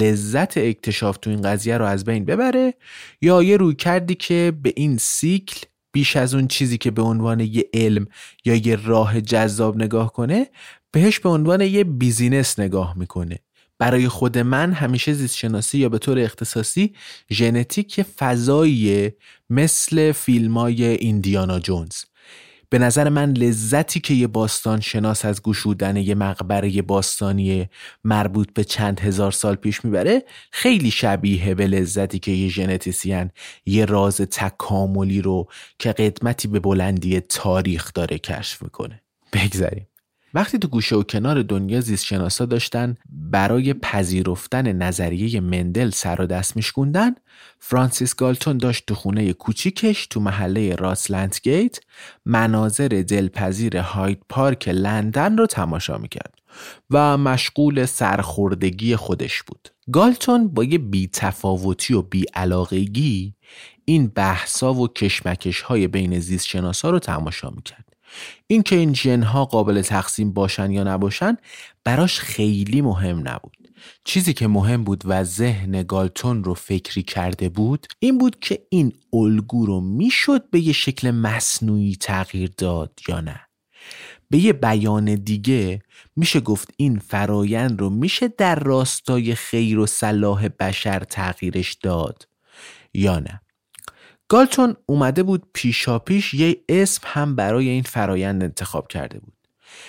لذت اکتشاف تو این قضیه رو از بین ببره، یا یه رویکردی که به این سیکل بیش از اون چیزی که به عنوان یه علم یا یه راه جذاب نگاه کنه، بهش به عنوان یه بیزینس نگاه میکنه. برای خود من همیشه زیستشناسی یا به طور اختصاصی ژنتیک فضاییه، مثل فیلمای ایندیانا جونز. به نظر من لذتی که یه باستان شناس از گشودن یه مقبره باستانی مربوط به چند هزار سال پیش میبره خیلی شبیه به لذتی که یه ژنتیسین یه راز تکاملی رو که قدمتی به بلندی تاریخ داره کشف میکنه. بگذاریم. وقتی تو گوشه و کنار دنیا زیستشناسا داشتن برای پذیرفتن نظریه مندل سر و دست میشکوندن، فرانسیس گالتون داشت تو خونه کوچیکش تو محله راسلند گیت مناظر دلپذیر هاید پارک لندن رو تماشا میکرد و مشغول سرخوردگی خودش بود. گالتون با یه بی‌تفاوتی و بی‌علاقگی این بحثا و کشمکش‌های بین زیستشناسا رو تماشا میکرد. این که این ژن‌ها قابل تقسیم باشن یا نباشن براش خیلی مهم نبود. چیزی که مهم بود و ذهن گالتون رو فکری کرده بود این بود که این الگو رو میشد به یه شکل مصنوعی تغییر داد یا نه. به یه بیان دیگه میشه گفت این فرایند رو میشه در راستای خیر و صلاح بشر تغییرش داد یا نه. گالتون اومده بود پیشا پیش یه اسم هم برای این فرایند انتخاب کرده بود: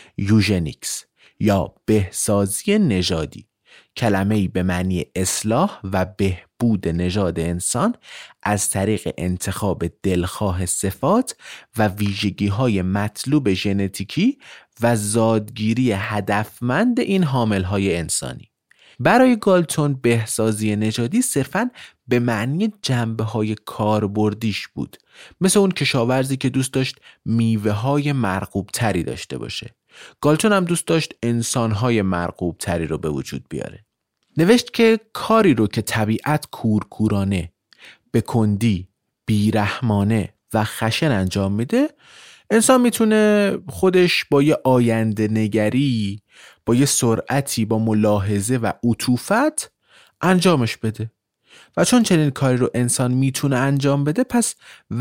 یوژنیکس یا بهسازی نژادی، کلمه‌ای به معنی اصلاح و بهبود نژاد انسان از طریق انتخاب دلخواه صفات و ویژگی‌های مطلوب ژنتیکی و زادگیری هدفمند این حامل‌های انسانی. برای گالتون بهسازی نژادی صرفاً به معنی جنبه‌های کاربردیش بود، مثل اون کشاورزی که دوست داشت میوه‌های مرغوب‌تری داشته باشه. گالتون هم دوست داشت انسان‌های مرغوب‌تری رو به وجود بیاره. نوشت که کاری رو که طبیعت کورکورانه، به کندی، بیرحمانه و خشن انجام میده، انسان میتونه خودش با یه آینده نگری، با یه سرعتی، با ملاحظه و عطوفت انجامش بده. و چون چنین کاری رو انسان میتونه انجام بده، پس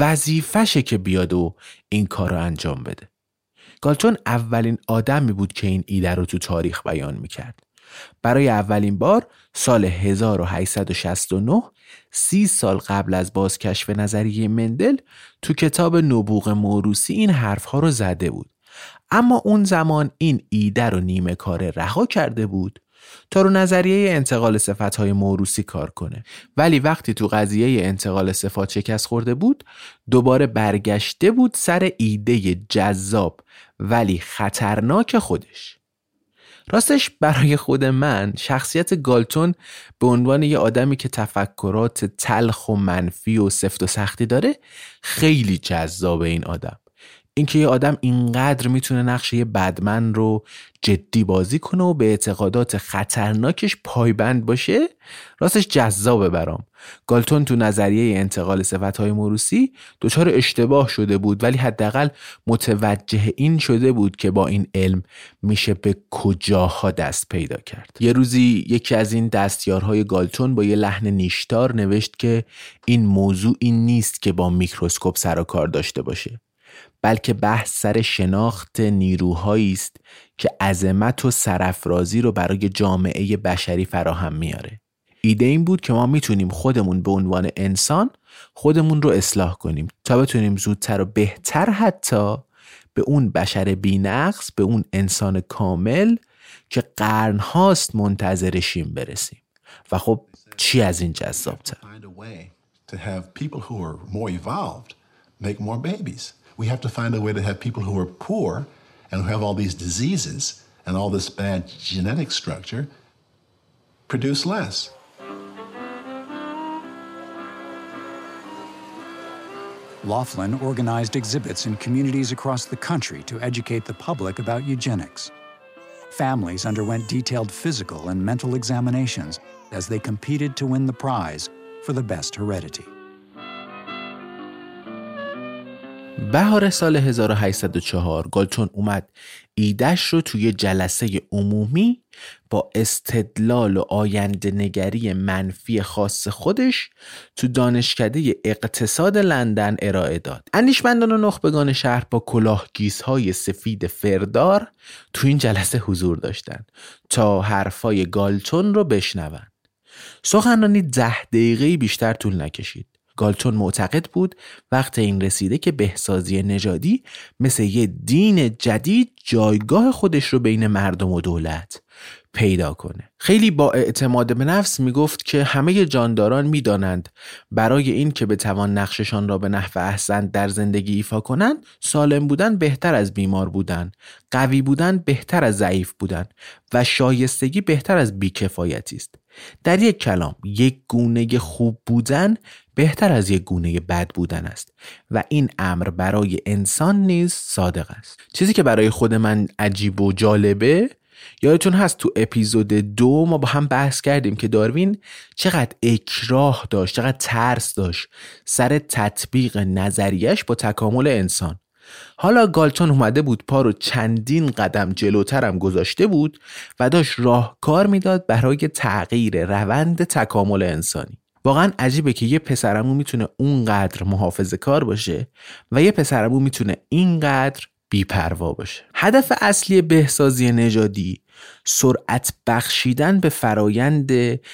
وظیفشه که بیاد و این کار رو انجام بده. گالتون اولین آدمی بود که این ایده رو تو تاریخ بیان میکرد. برای اولین بار سال هزار و هشتصد و شصت و نه، سی سال قبل از بازکشف نظریه مندل، تو کتاب نبوغ موروثی این حرفها رو زده بود. اما اون زمان این ایده رو نیمه کاره رها کرده بود تا رو نظریه انتقال صفت‌های موروثی کار کنه، ولی وقتی تو قضیه انتقال صفات شکست خورده بود دوباره برگشته بود سر ایده جذاب ولی خطرناک خودش. راستش برای خود من شخصیت گالتون به عنوان یه آدمی که تفکرات تلخ و منفی و سفت و سختی داره خیلی جذابه. این آدم اینکه یه آدم اینقدر میتونه نقش یه بدمن رو جدی بازی کنه و به اعتقادات خطرناکش پایبند باشه راستش جذابه برام. گالتون تو نظریه انتقال صفت‌های موروثی دچار اشتباه شده بود، ولی حداقل متوجه این شده بود که با این علم میشه به کجاها دست پیدا کرد. یه روزی یکی از این دستیارهای گالتون با یه لحن نیشدار نوشت که این موضوع این نیست که با میکروسکوپ سر و کار داشته باشه، بلکه بحث سر شناخت نیروهایی است که عظمت و سرافرازی رو برای جامعه بشری فراهم میاره. ایده این بود که ما میتونیم خودمون به عنوان انسان خودمون رو اصلاح کنیم تا بتونیم زودتر و بهتر حتی به اون بشر بی‌نقص، به اون انسان کامل که قرن هاست منتظرشیم برسیم. و خب چی از این جذاب‌تر؟ We have to find a way to have people who are poor and who have all these diseases and all this bad genetic structure produce less. Laughlin organized exhibits in communities across the country to educate the public about eugenics. Families underwent detailed physical and mental examinations as they competed to win the prize for the best heredity. بهار سال هزار و هشتصد و چهار گالتون اومد ایدهش رو توی جلسه عمومی با استدلال و آینده نگری منفی خاص خودش تو دانشکده اقتصاد لندن ارائه داد. اندیشمندان و نخبگان شهر با کلاهگیس‌های سفید فردار تو این جلسه حضور داشتن تا حرفای گالتون رو بشنون. سخنرانی ده دقیقه بیشتر طول نکشید. گالتون معتقد بود وقت این رسیده که بهسازی نژادی مثل یه دین جدید جایگاه خودش رو بین مردم و دولت پیدا کنه. خیلی با اعتماد به نفس میگفت که همه جانداران میدانند برای این که بتوان نقششان را به نحو احسن در زندگی ایفا کنند، سالم بودن بهتر از بیمار بودن، قوی بودن بهتر از ضعیف بودن و شایستگی بهتر از بیکفایتی است. در یک کلام، یک گونه خوب بودن بهتر از یک گونه بد بودن است و این امر برای انسان نیز صادق است. چیزی که برای خود من عجیب و جالبه، یادتون هست تو اپیزود دو ما با هم بحث کردیم که داروین چقدر اکراه داشت، چقدر ترس داشت سر تطبیق نظریش با تکامل انسان. حالا گالتون اومده بود پا رو چندین قدم جلوترم گذاشته بود و داشت راهکار میداد برای تغییر روند تکامل انسانی. واقعا عجیبه که یه پسرمو میتونه اونقدر محافظه کار باشه و یه پسرمو میتونه اینقدر بی‌پروا باشه. هدف اصلی بهسازی نژادی سرعت بخشیدن به فرایند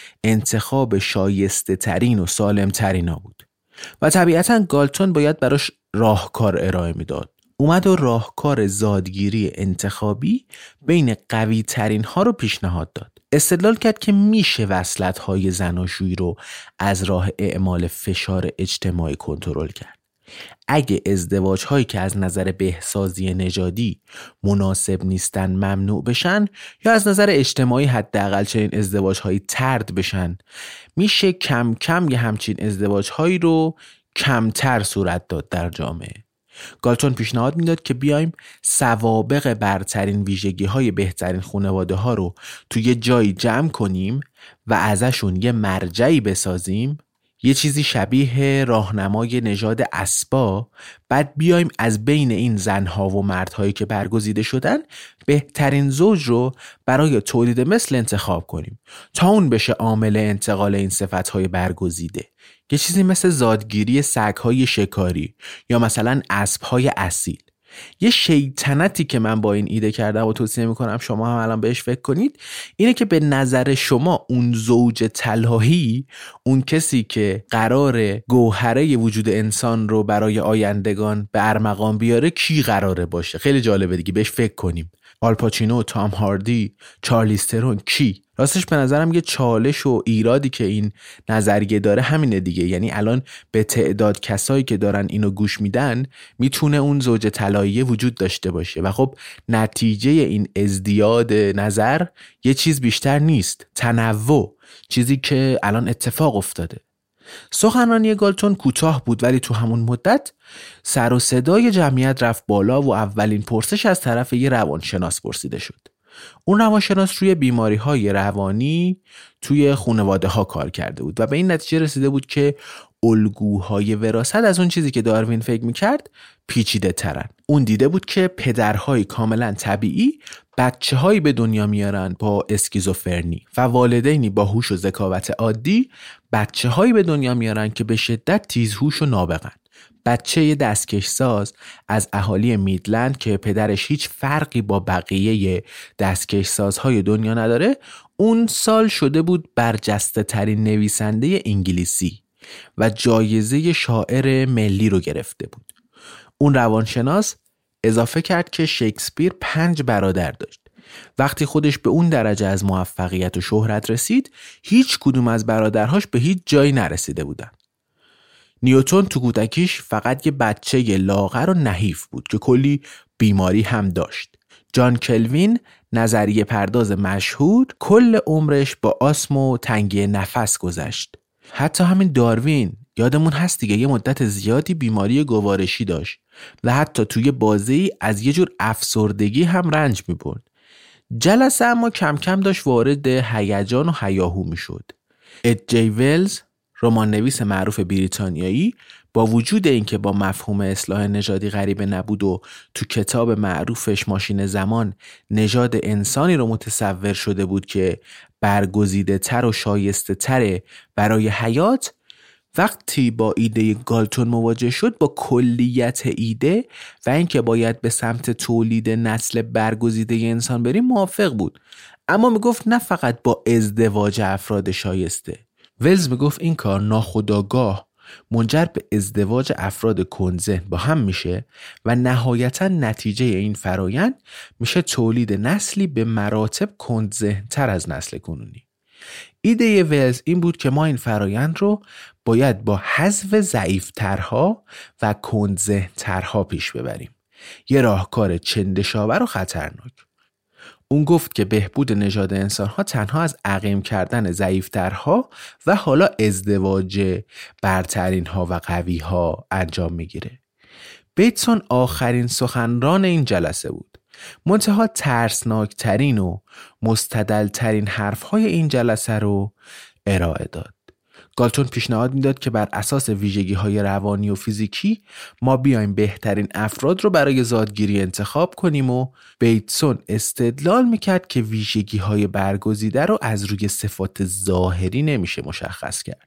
انتخاب شایسته ترین و سالم ترینا بود و طبیعتاً گالتون باید براش راهکار ارائه میداد. اومد و راهکار زادگیری انتخابی بین قوی ترین ها رو پیشنهاد داد. استدلال کرد که میشه وصلت های زناشویی رو از راه اعمال فشار اجتماعی کنترل کرد. اگه ازدواج هایی که از نظر بهسازی نژادی مناسب نیستن ممنوع بشن یا از نظر اجتماعی حداقل چنین ازدواج هایی طرد بشن، میشه کم کم یه همچین ازدواج هایی رو کمتر صورت داد در جامعه. گالتون پیشنهاد میداد که بیایم سوابق برترین ویژگی های بهترین خانواده ها رو توی جایی جمع کنیم و ازشون یه مرجعی بسازیم، یه چیزی شبیه راهنمای نژاد اسبا، بعد بیایم از بین این زنها و مردهایی که برگزیده شدن بهترین زوج رو برای تولید مثل انتخاب کنیم تا اون بشه عامل انتقال این صفتهای برگزیده. یه چیزی مثل زادگیری سگ‌های شکاری یا مثلا اسب‌های اصیل. یه شیطنتی که من با این ایده کردم و توصیه میکنم شما هم الان بهش فکر کنید اینه که به نظر شما اون زوج طلایی، اون کسی که قراره گوهره وجود انسان رو برای آیندگان به ارمغان بیاره کی قراره باشه؟ خیلی جالبه دیگه، بهش فکر کنیم. آل پاچینو، تام هاردی، چارلیز ترون، کی؟ راستش به نظرم یه چالش و ایرادی که این نظریه داره همینه دیگه. یعنی الان به تعداد کسایی که دارن اینو گوش میدن میتونه اون زوج طلایی وجود داشته باشه و خب نتیجه این ازدیاد نظر یه چیز بیشتر نیست، تنوع، چیزی که الان اتفاق افتاده. سخنرانی گالتون کوتاه بود ولی تو همون مدت سر و صدای جمعیت رفت بالا و اولین پرسش از طرف یه روانشناس پرسیده شد. اون روانشناس روی بیماری‌های روانی توی خانواده ها کار کرده بود و به این نتیجه رسیده بود که الگوهای وراثت از اون چیزی که داروین فکر می‌کرد پیچیده ترن. اون دیده بود که پدرهای کاملا طبیعی بچه‌هایی به دنیا میارن با اسکیزوفرنی و والدینی با هوش و ذکاوت عادی بچه‌هایی به دنیا میارن که به شدت تیزهوش و نابغن. بچه یه دستکش ساز از اهالی میدلند که پدرش هیچ فرقی با بقیه دستکش سازهای دنیا نداره، اون سال شده بود برجسته ترین نویسنده انگلیسی و جایزه شاعر ملی رو گرفته بود. اون روانشناس اضافه کرد که شکسپیر پنج برادر داشت. وقتی خودش به اون درجه از موفقیت و شهرت رسید، هیچ کدوم از برادرهاش به هیچ جایی نرسیده بودن. نیوتن تو کودکیش فقط یه بچه لاغر و نحیف بود که کلی بیماری هم داشت. جان کلوین، نظریه پرداز مشهور، کل عمرش با آسم و تنگی نفس گذشت. حتی همین داروین، یادمون هست دیگه، یه مدت زیادی بیماری گوارشی داشت و حتی توی بازی از یه جور افسردگی هم رنج می‌برد. جلسه اما کم کم داشت وارد هیجان و هیاهو می‌شد. اد جی ولز، رمان نویس معروف بریتانیایی، با وجود اینکه با مفهوم اصلاح نژادی غریبه نبود و تو کتاب معروفش ماشین زمان نژاد انسانی رو متصور شده بود که برگزیده تر و شایسته تره برای حیات، وقتی با ایده گالتون مواجه شد با کلیت ایده و اینکه باید به سمت تولید نسل برگزیده انسان بریم موافق بود، اما میگفت نه فقط با ازدواج افراد شایسته. ولز میگفت این کار ناخودآگاه منجر به ازدواج افراد کندذهن با هم میشه و نهایتا نتیجه این فرایند میشه تولید نسلی به مراتب کندذهن تر از نسل کنونی. ایده ولز این بود که ما این فرایند رو باید با حذف ضعیف‌ترها و کندذهن‌ترها پیش ببریم. یه راهکار چندشاور و خطرناک. اون گفت که بهبود نژاد انسان‌ها تنها از عقیم کردن ضعیف‌ترها و حالا ازدواج برترین‌ها و قوی‌ها انجام میگیره. بیتسون آخرین سخنران این جلسه بود. منتها ترسناکترین و مستدلترین حرف‌های این جلسه رو ارائه داد. گالتون پیشنهاد میداد که بر اساس ویژگی‌های روانی و فیزیکی ما بیایم بهترین افراد رو برای زادگیری انتخاب کنیم و بیتسون استدلال میکرد که ویژگی‌های برگزیده رو از روی صفات ظاهری نمیشه مشخص کرد.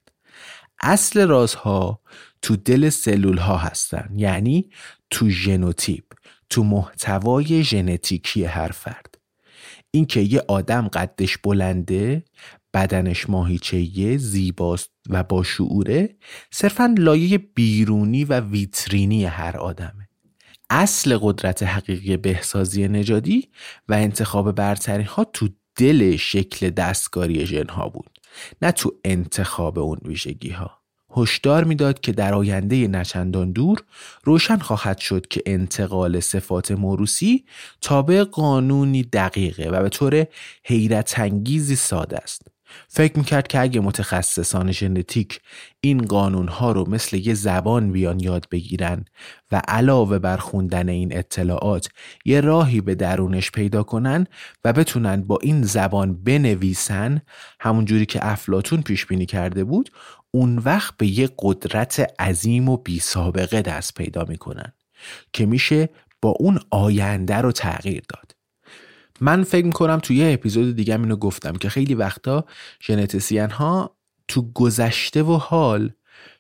اصل رازها تو دل سلول‌ها هستن، یعنی تو ژنوتیپ، تو محتوای ژنتیکی هر فرد. اینکه یه آدم قدش بلنده، بدنش ماهیچه‌ای، زیباست و با شعوره، صرفاً لایه بیرونی و ویترینی هر آدمه. اصل قدرت حقیقی بهسازی نژادی و انتخاب برترین ها تو دل شکل دستکاری ژن‌ها بود، نه تو انتخاب اون ویژگی ها. هشدار میداد که در آینده نچندان دور روشن خواهد شد که انتقال صفات موروثی تابع قانونی دقیقه و به طور حیرت انگیزی ساده است. فکر میکرد که اگه متخصصان ژنتیک این قانونها رو مثل یه زبان بیان یاد بگیرن و علاوه بر خوندن این اطلاعات یه راهی به درونش پیدا کنن و بتونن با این زبان بنویسن، همون جوری که افلاطون پیش بینی کرده بود، اون وقت به یه قدرت عظیم و بی سابقه دست پیدا میکنن که میشه با اون آینده رو تغییر داد. من فکر میکنم توی یه اپیزود دیگه اینو گفتم که خیلی وقتا ژنتیسین ها تو گذشته و حال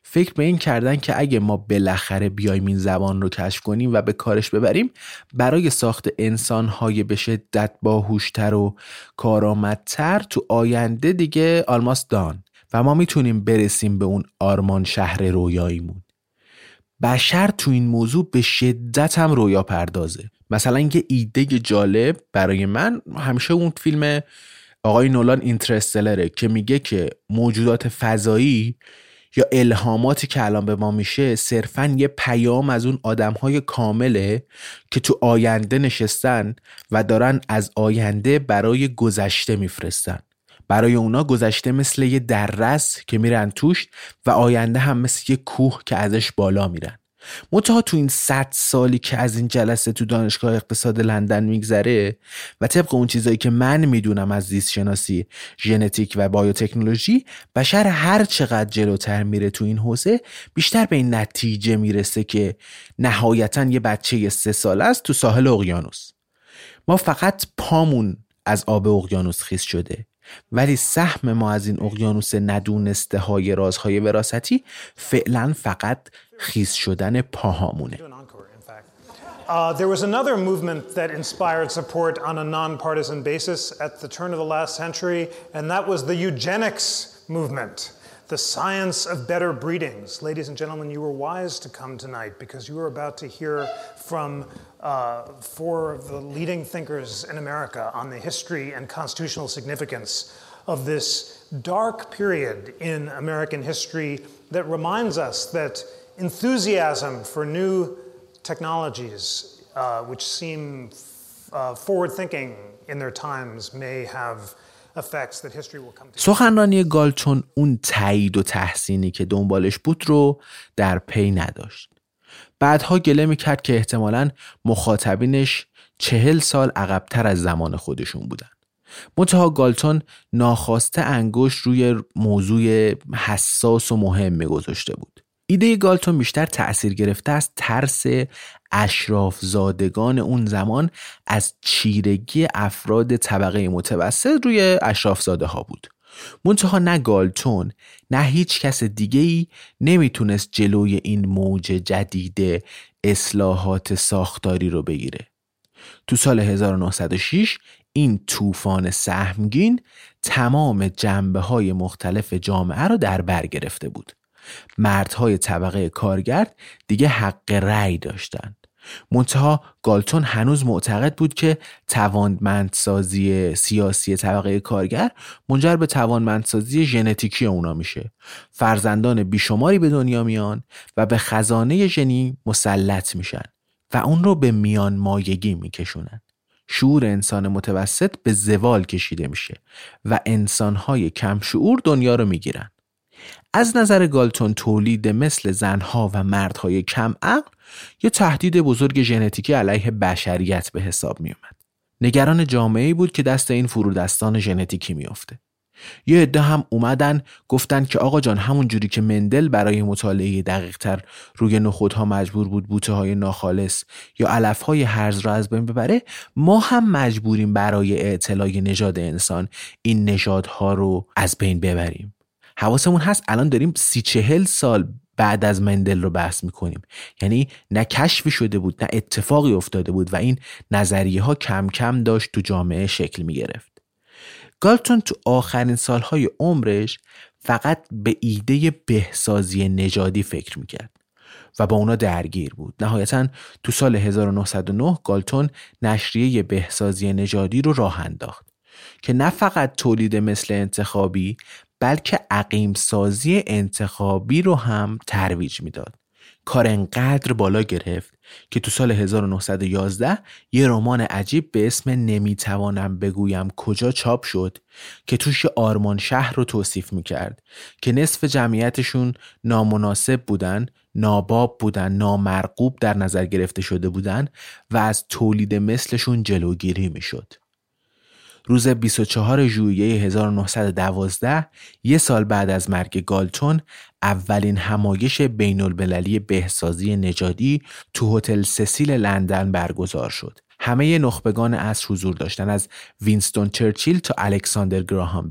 فکر به این کردن که اگه ما بالاخره بیایم این زبان رو کشف کنیم و به کارش ببریم، برای ساخت انسان‌های به شدت باهوشتر و کارآمدتر تو آینده دیگه آلماس دان و ما میتونیم برسیم به اون آرمان شهر رویاییمون. بشر تو این موضوع به شدت هم رویا پردازه. مثلا یه ایده جالب برای من همیشه اون فیلم آقای نولان اینترستلره که میگه که موجودات فضایی یا الهاماتی که الان به ما میشه صرفاً یه پیام از اون آدم‌های کامله که تو آینده نشستن و دارن از آینده برای گذشته میفرستن. برای اونا گذشته مثل یه دررس که میرن توش و آینده هم مثل یه کوه که ازش بالا میرن. منتها تو این صد سالی که از این جلسه تو دانشگاه اقتصاد لندن میگذره و طبق اون چیزایی که من میدونم از زیست شناسی، ژنتیک و بایوتکنولوژی، بشر هر چقدر جلوتر میره تو این حوزه بیشتر به این نتیجه میرسه که نهایتاً یه بچه سه ساله است تو ساحل اقیانوس. ما فقط پامون از آب اقیانوس خیس شده، ولی سهم ما از این اقیانوس ندونسته های رازهای وراثتی فعلا فقط خیس شدن پاهامونه. Uh, there was another movement that inspired support on a nonpartisan basis at the turn of the last century, and that was the eugenics movement, the science of better breedings. Ladies and gentlemen, you were wise to come tonight because you are about to hear from uh, four of the leading thinkers in America on the history and constitutional significance of this dark period in American history that reminds us that enthusiasm for new technologies uh, which seem uh, forward-thinking in their times may have effects that history will come to. سخنرانی گالتون اون تایید و تحسینی که دنبالش بود رو در پی نداشت. بعدها گله میکرد که احتمالاً مخاطبینش چهل سال عقب‌تر از زمان خودشون بودن. منتها گالتون ناخواسته انگشت روی موضوع حساس و مهم میگذاشته بود. ایده گالتون بیشتر تأثیر گرفته از ترس اشراف زادگان اون زمان از چیرگی افراد طبقه متوسط روی اشراف زاده ها بود. منتها نه گالتون نه هیچ کس دیگه‌ای نمیتونست جلوی این موج جدید اصلاحات ساختاری رو بگیره. تو سال هزار و نهصد و شش این طوفان سهمگین تمام جنبه‌های مختلف جامعه رو در بر گرفته بود. مردهای طبقه کارگر دیگه حق رأی داشتند. منتها گالتون هنوز معتقد بود که توانمندسازی سیاسی طبقه کارگر منجر به توانمندسازی ژنتیکی اونا میشه. فرزندان بیشماری به دنیا میان و به خزانه ژنی مسلط میشن و اون رو به میان مایگی میکشونن. شعور انسان متوسط به زوال کشیده میشه و انسانهای کم شعور دنیا رو میگیرن. از نظر گالتون تولید مثل زنها و مردهای کم عقل یه تهدید بزرگ ژنتیکی علیه بشریت به حساب می اومد. نگران جامعه‌ای بود که دست این فرودستان ژنتیکی میافته. یه عده هم اومدن گفتن که آقا جان، همون جوری که مندل برای مطالعه دقیق‌تر روی نخودها مجبور بود بوته‌های ناخالص یا علف‌های هرز را از بین ببره، ما هم مجبوریم برای اعتلای نژاد انسان این نژادها رو از بین ببریم. حواسمون هست الان داریم سی چهل سال بعد از مندل رو بحث میکنیم. یعنی نه کشفی شده بود نه اتفاقی افتاده بود و این نظریه ها کم کم داشت تو جامعه شکل میگرفت. گالتون تو آخرین سالهای عمرش فقط به ایده بهسازی نژادی فکر میکرد و با اونا درگیر بود. نهایتاً تو سال هزار و نهصد و نه گالتون نشریه بهسازی نژادی رو راه انداخت که نه فقط تولید مثل انتخابی بلکه عقیم سازی انتخابی رو هم ترویج میداد. کار انقدر بالا گرفت که تو سال هزار و نهصد و یازده یه رمان عجیب به اسم نمیتوانم بگویم کجا چاپ شد که توش آرمان شهر رو توصیف میکرد که نصف جمعیتشون نامناسب بودن، ناباب بودن، نامرغوب در نظر گرفته شده بودن و از تولید مثلشون جلوگیری میشد. روز بیست و چهارم ژوئیه هزار و نهصد و دوازده، یه سال بعد از مرگ گالتون، اولین همایش بین المللی بهسازی نژادی تو هتل سسیل لندن برگزار شد. همه نخبگان عصر حضور داشتن، از وینستون چرچیل تا الکساندر گراهام بل.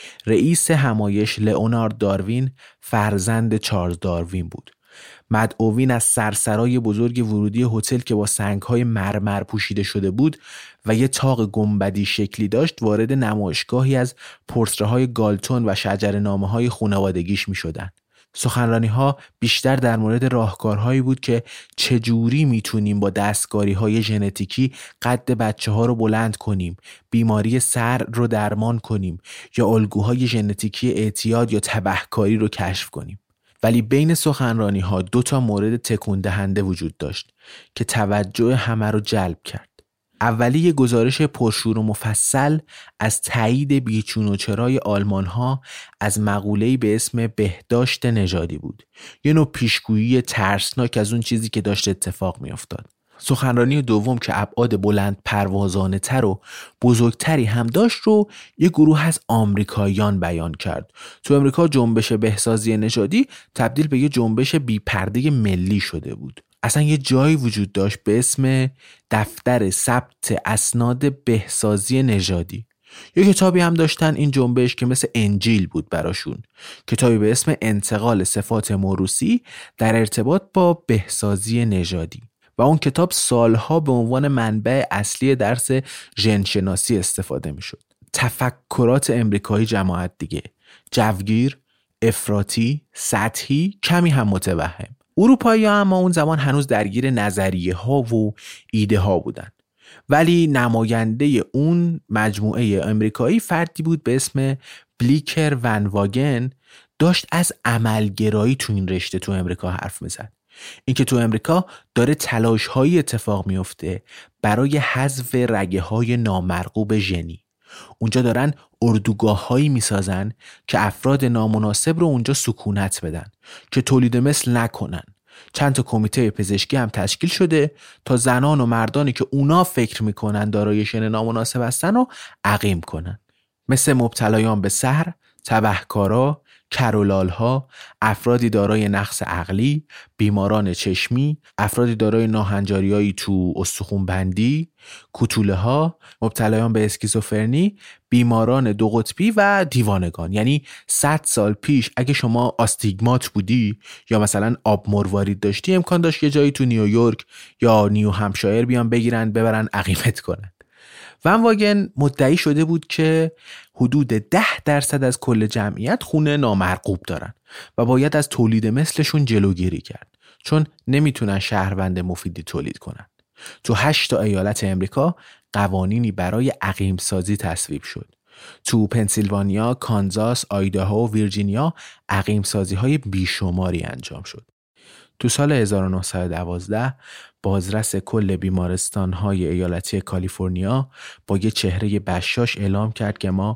رئیس همایش لئونارد داروین فرزند چارلز داروین بود. مدعوین از سرسرای بزرگ ورودی هتل که با سنگ‌های مرمر پوشیده شده بود و یه طاق گنبدی شکلی داشت وارد نمایشگاهی از پورتره‌های گالتون و شجره‌نامه‌های خانوادگیش می‌شدند. سخنرانی‌ها بیشتر در مورد راهکارهایی بود که چجوری میتونیم با دستکاری‌های ژنتیکی قد بچه‌ها رو بلند کنیم، بیماری سر رو درمان کنیم یا الگوهای ژنتیکی اعتیاد یا تبهکاری رو کشف کنیم. ولی بین سخنرانی‌ها دو تا مورد تکون دهنده وجود داشت که توجه همه رو جلب کرد. اولی یه گزارش پرشور و مفصل از تایید بیچون و چرای آلمان‌ها از مقوله‌ای به اسم بهداشت نژادی بود. یه نوع پیشگویی ترسناک از اون چیزی که داشت اتفاق می‌افتاد. سخنرانی دوم که ابعاد بلند پروازانه تر و بزرگتری هم داشت رو یه گروه از آمریکاییان بیان کرد. تو امریکا جنبش بهسازی نژادی تبدیل به یه جنبش بی‌پرده ملی شده بود. اصلا یه جایی وجود داشت به اسم دفتر ثبت اسناد بهسازی نژادی. یه کتابی هم داشتن این جنبش که مثل انجیل بود براشون، کتابی به اسم انتقال صفات موروثی در ارتباط با بهسازی نژادی. و اون کتاب سالها به عنوان منبع اصلی درس ژن‌شناسی استفاده میشد. تفکرات امریکایی جماعت دیگه، جوگیر، افراطی، سطحی، کمی هم متوهم. اروپایی ها اما اون زمان هنوز درگیر نظریه ها و ایده ها بودن. ولی نماینده اون مجموعه امریکایی فردی بود به اسم بلیکر ون واگن، داشت از عملگرایی تو این رشته تو امریکا حرف میزد. اینکه تو امریکا داره تلاش هایی اتفاق میفته برای حذف رگه های نامرغوب ژنی. اونجا دارن اردوگاه هایی میسازن که افراد نامناسب رو اونجا سکونت بدن که تولید مثل نکنن. چند تا کمیته پزشکی هم تشکیل شده تا زنان و مردانی که اونا فکر میکنن دارای ژن نامناسب هستن رو عقیم کنن، مثل مبتلایان به سحر، تبهکارا، کرولال‌ها، افرادی دارای نقص عقلی، بیماران چشمی، افرادی دارای ناهنجاریایی تو استخوان‌بندی، کوتوله‌ها، مبتلایان به اسکیزوفرنی، بیماران دو قطبی و دیوانگان. یعنی صد سال پیش اگه شما آستیگمات بودی یا مثلا آب مروارید داشتی، امکان داشت یه جایی تو نیویورک یا نیو همشایر بیان بگیرن ببرن عقیمت کنن. ون واگن مدعی شده بود که حدود ده درصد از کل جمعیت خون نامرغوب دارن و باید از تولید مثلشون جلوگیری کرد، چون نمیتونن شهروند مفیدی تولید کنن. تو هشت تا ایالت امریکا قوانینی برای عقیم سازی تصویب شد. تو پنسیلوانیا، کانزاس، آیداهو و ویرجینیا عقیم سازی های بیشماری انجام شد. تو سال هزار و نهصد و دوازده بازرس کل بیمارستان‌های ایالتی کالیفرنیا با یه چهره بشاش اعلام کرد که ما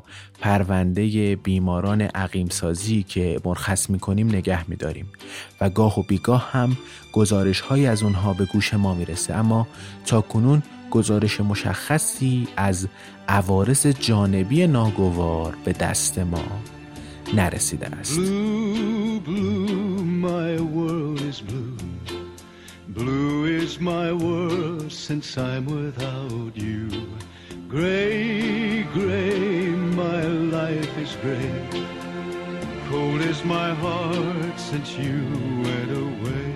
پرونده بیماران عقیم‌سازی که مرخص می‌کنیم نگه می‌داریم و گاه و بیگاه هم گزارش‌هایی از اونها به گوش ما میرسه، اما تاکنون گزارش مشخصی از عوارض جانبی ناگوار به دست ما نرسیده است. Blue, blue, my world is blue. Blue is my world since I'm without you. Gray, gray, my life is gray. Cold is my heart since you went away.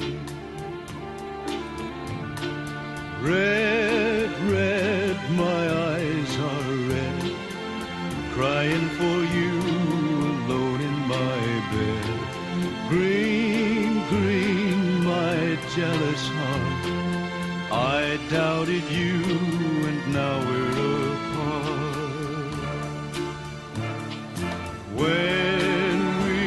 Red, red, my eyes are red. Crying for you alone in my bed. Green, green, my jealous heart. I doubted you and now we're apart. When we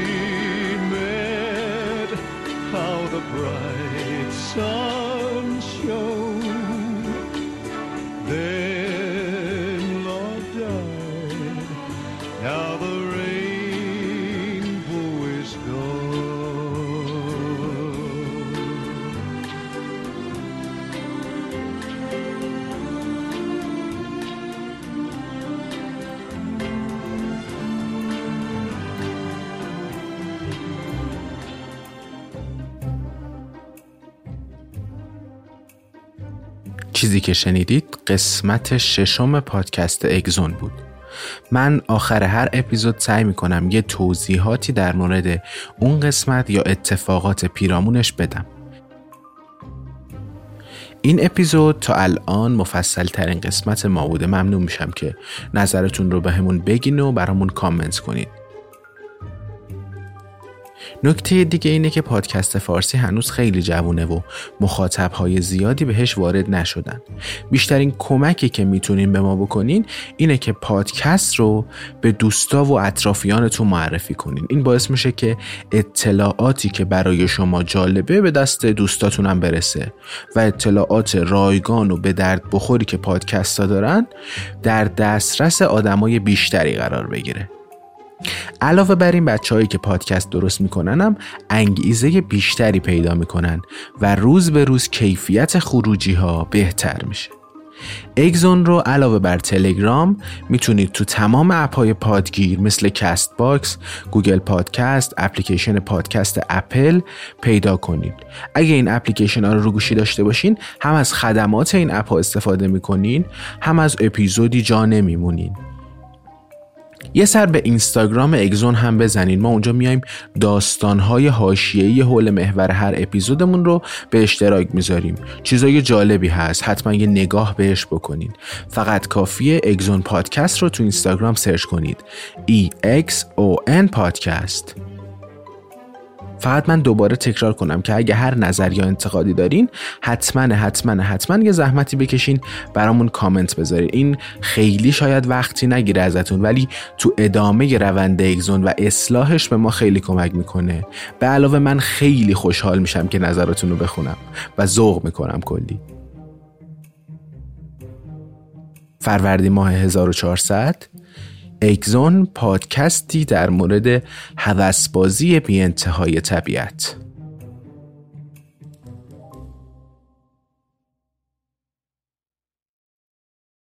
met, how the bright sun shone. Then love died. Now the rainbow is gone. چیزی که شنیدید قسمت ششم پادکست اگزون بود. من آخر هر اپیزود سعی میکنم یه توضیحاتی در مورد اون قسمت یا اتفاقات پیرامونش بدم. این اپیزود تا الان مفصل ترین قسمت ما بوده. ممنون میشم که نظرتون رو به همون بگین و برامون کامنت کنید. نکته دیگه اینه که پادکست فارسی هنوز خیلی جوونه و مخاطبهای زیادی بهش وارد نشدن. بیشترین کمکی که میتونین به ما بکنین اینه که پادکست رو به دوستا و اطرافیانتون معرفی کنین. این باعث میشه که اطلاعاتی که برای شما جالبه به دست دوستاتون هم برسه و اطلاعات رایگان و به درد بخوری که پادکست ها دارن در دسترس آدمای بیشتری قرار بگیره. علاوه بر این، بچه‌هایی که پادکست درست میکنن هم انگیزه بیشتری پیدا میکنن و روز به روز کیفیت خروجی ها بهتر میشه. اگزون رو علاوه بر تلگرام میتونید تو تمام اپ‌های پادگیر مثل کست باکس، گوگل پادکست، اپلیکیشن پادکست اپل پیدا کنید. اگه این اپلیکیشن ها رو رو گوشی داشته باشین، هم از خدمات این اپ‌ها استفاده میکنین، هم از اپیزودی جا نمیمونین. یه سر به اینستاگرام اگزون هم بزنین. ما اونجا میایم داستان‌های حاشیه‌ای حول محور هر اپیزودمون رو به اشتراک میذاریم. چیزای جالبی هست، حتما یه نگاه بهش بکنین. فقط کافیه اگزون پادکست رو تو اینستاگرام سرچ کنید. ای اکس او ان پادکست. فقط من دوباره تکرار کنم که اگه هر نظر یا انتقادی دارین حتما حتما حتما یه زحمتی بکشین برامون کامنت بذارین. این خیلی شاید وقتی نگیره ازتون، ولی تو ادامه روند اگزون و اصلاحش به ما خیلی کمک میکنه. به علاوه من خیلی خوشحال میشم که نظراتون رو بخونم و ذوق میکنم کلی. فروردین ماه هزار و چهارصد، اگزون، پادکستی در مورد هوسبازی بی انتهای طبیعت.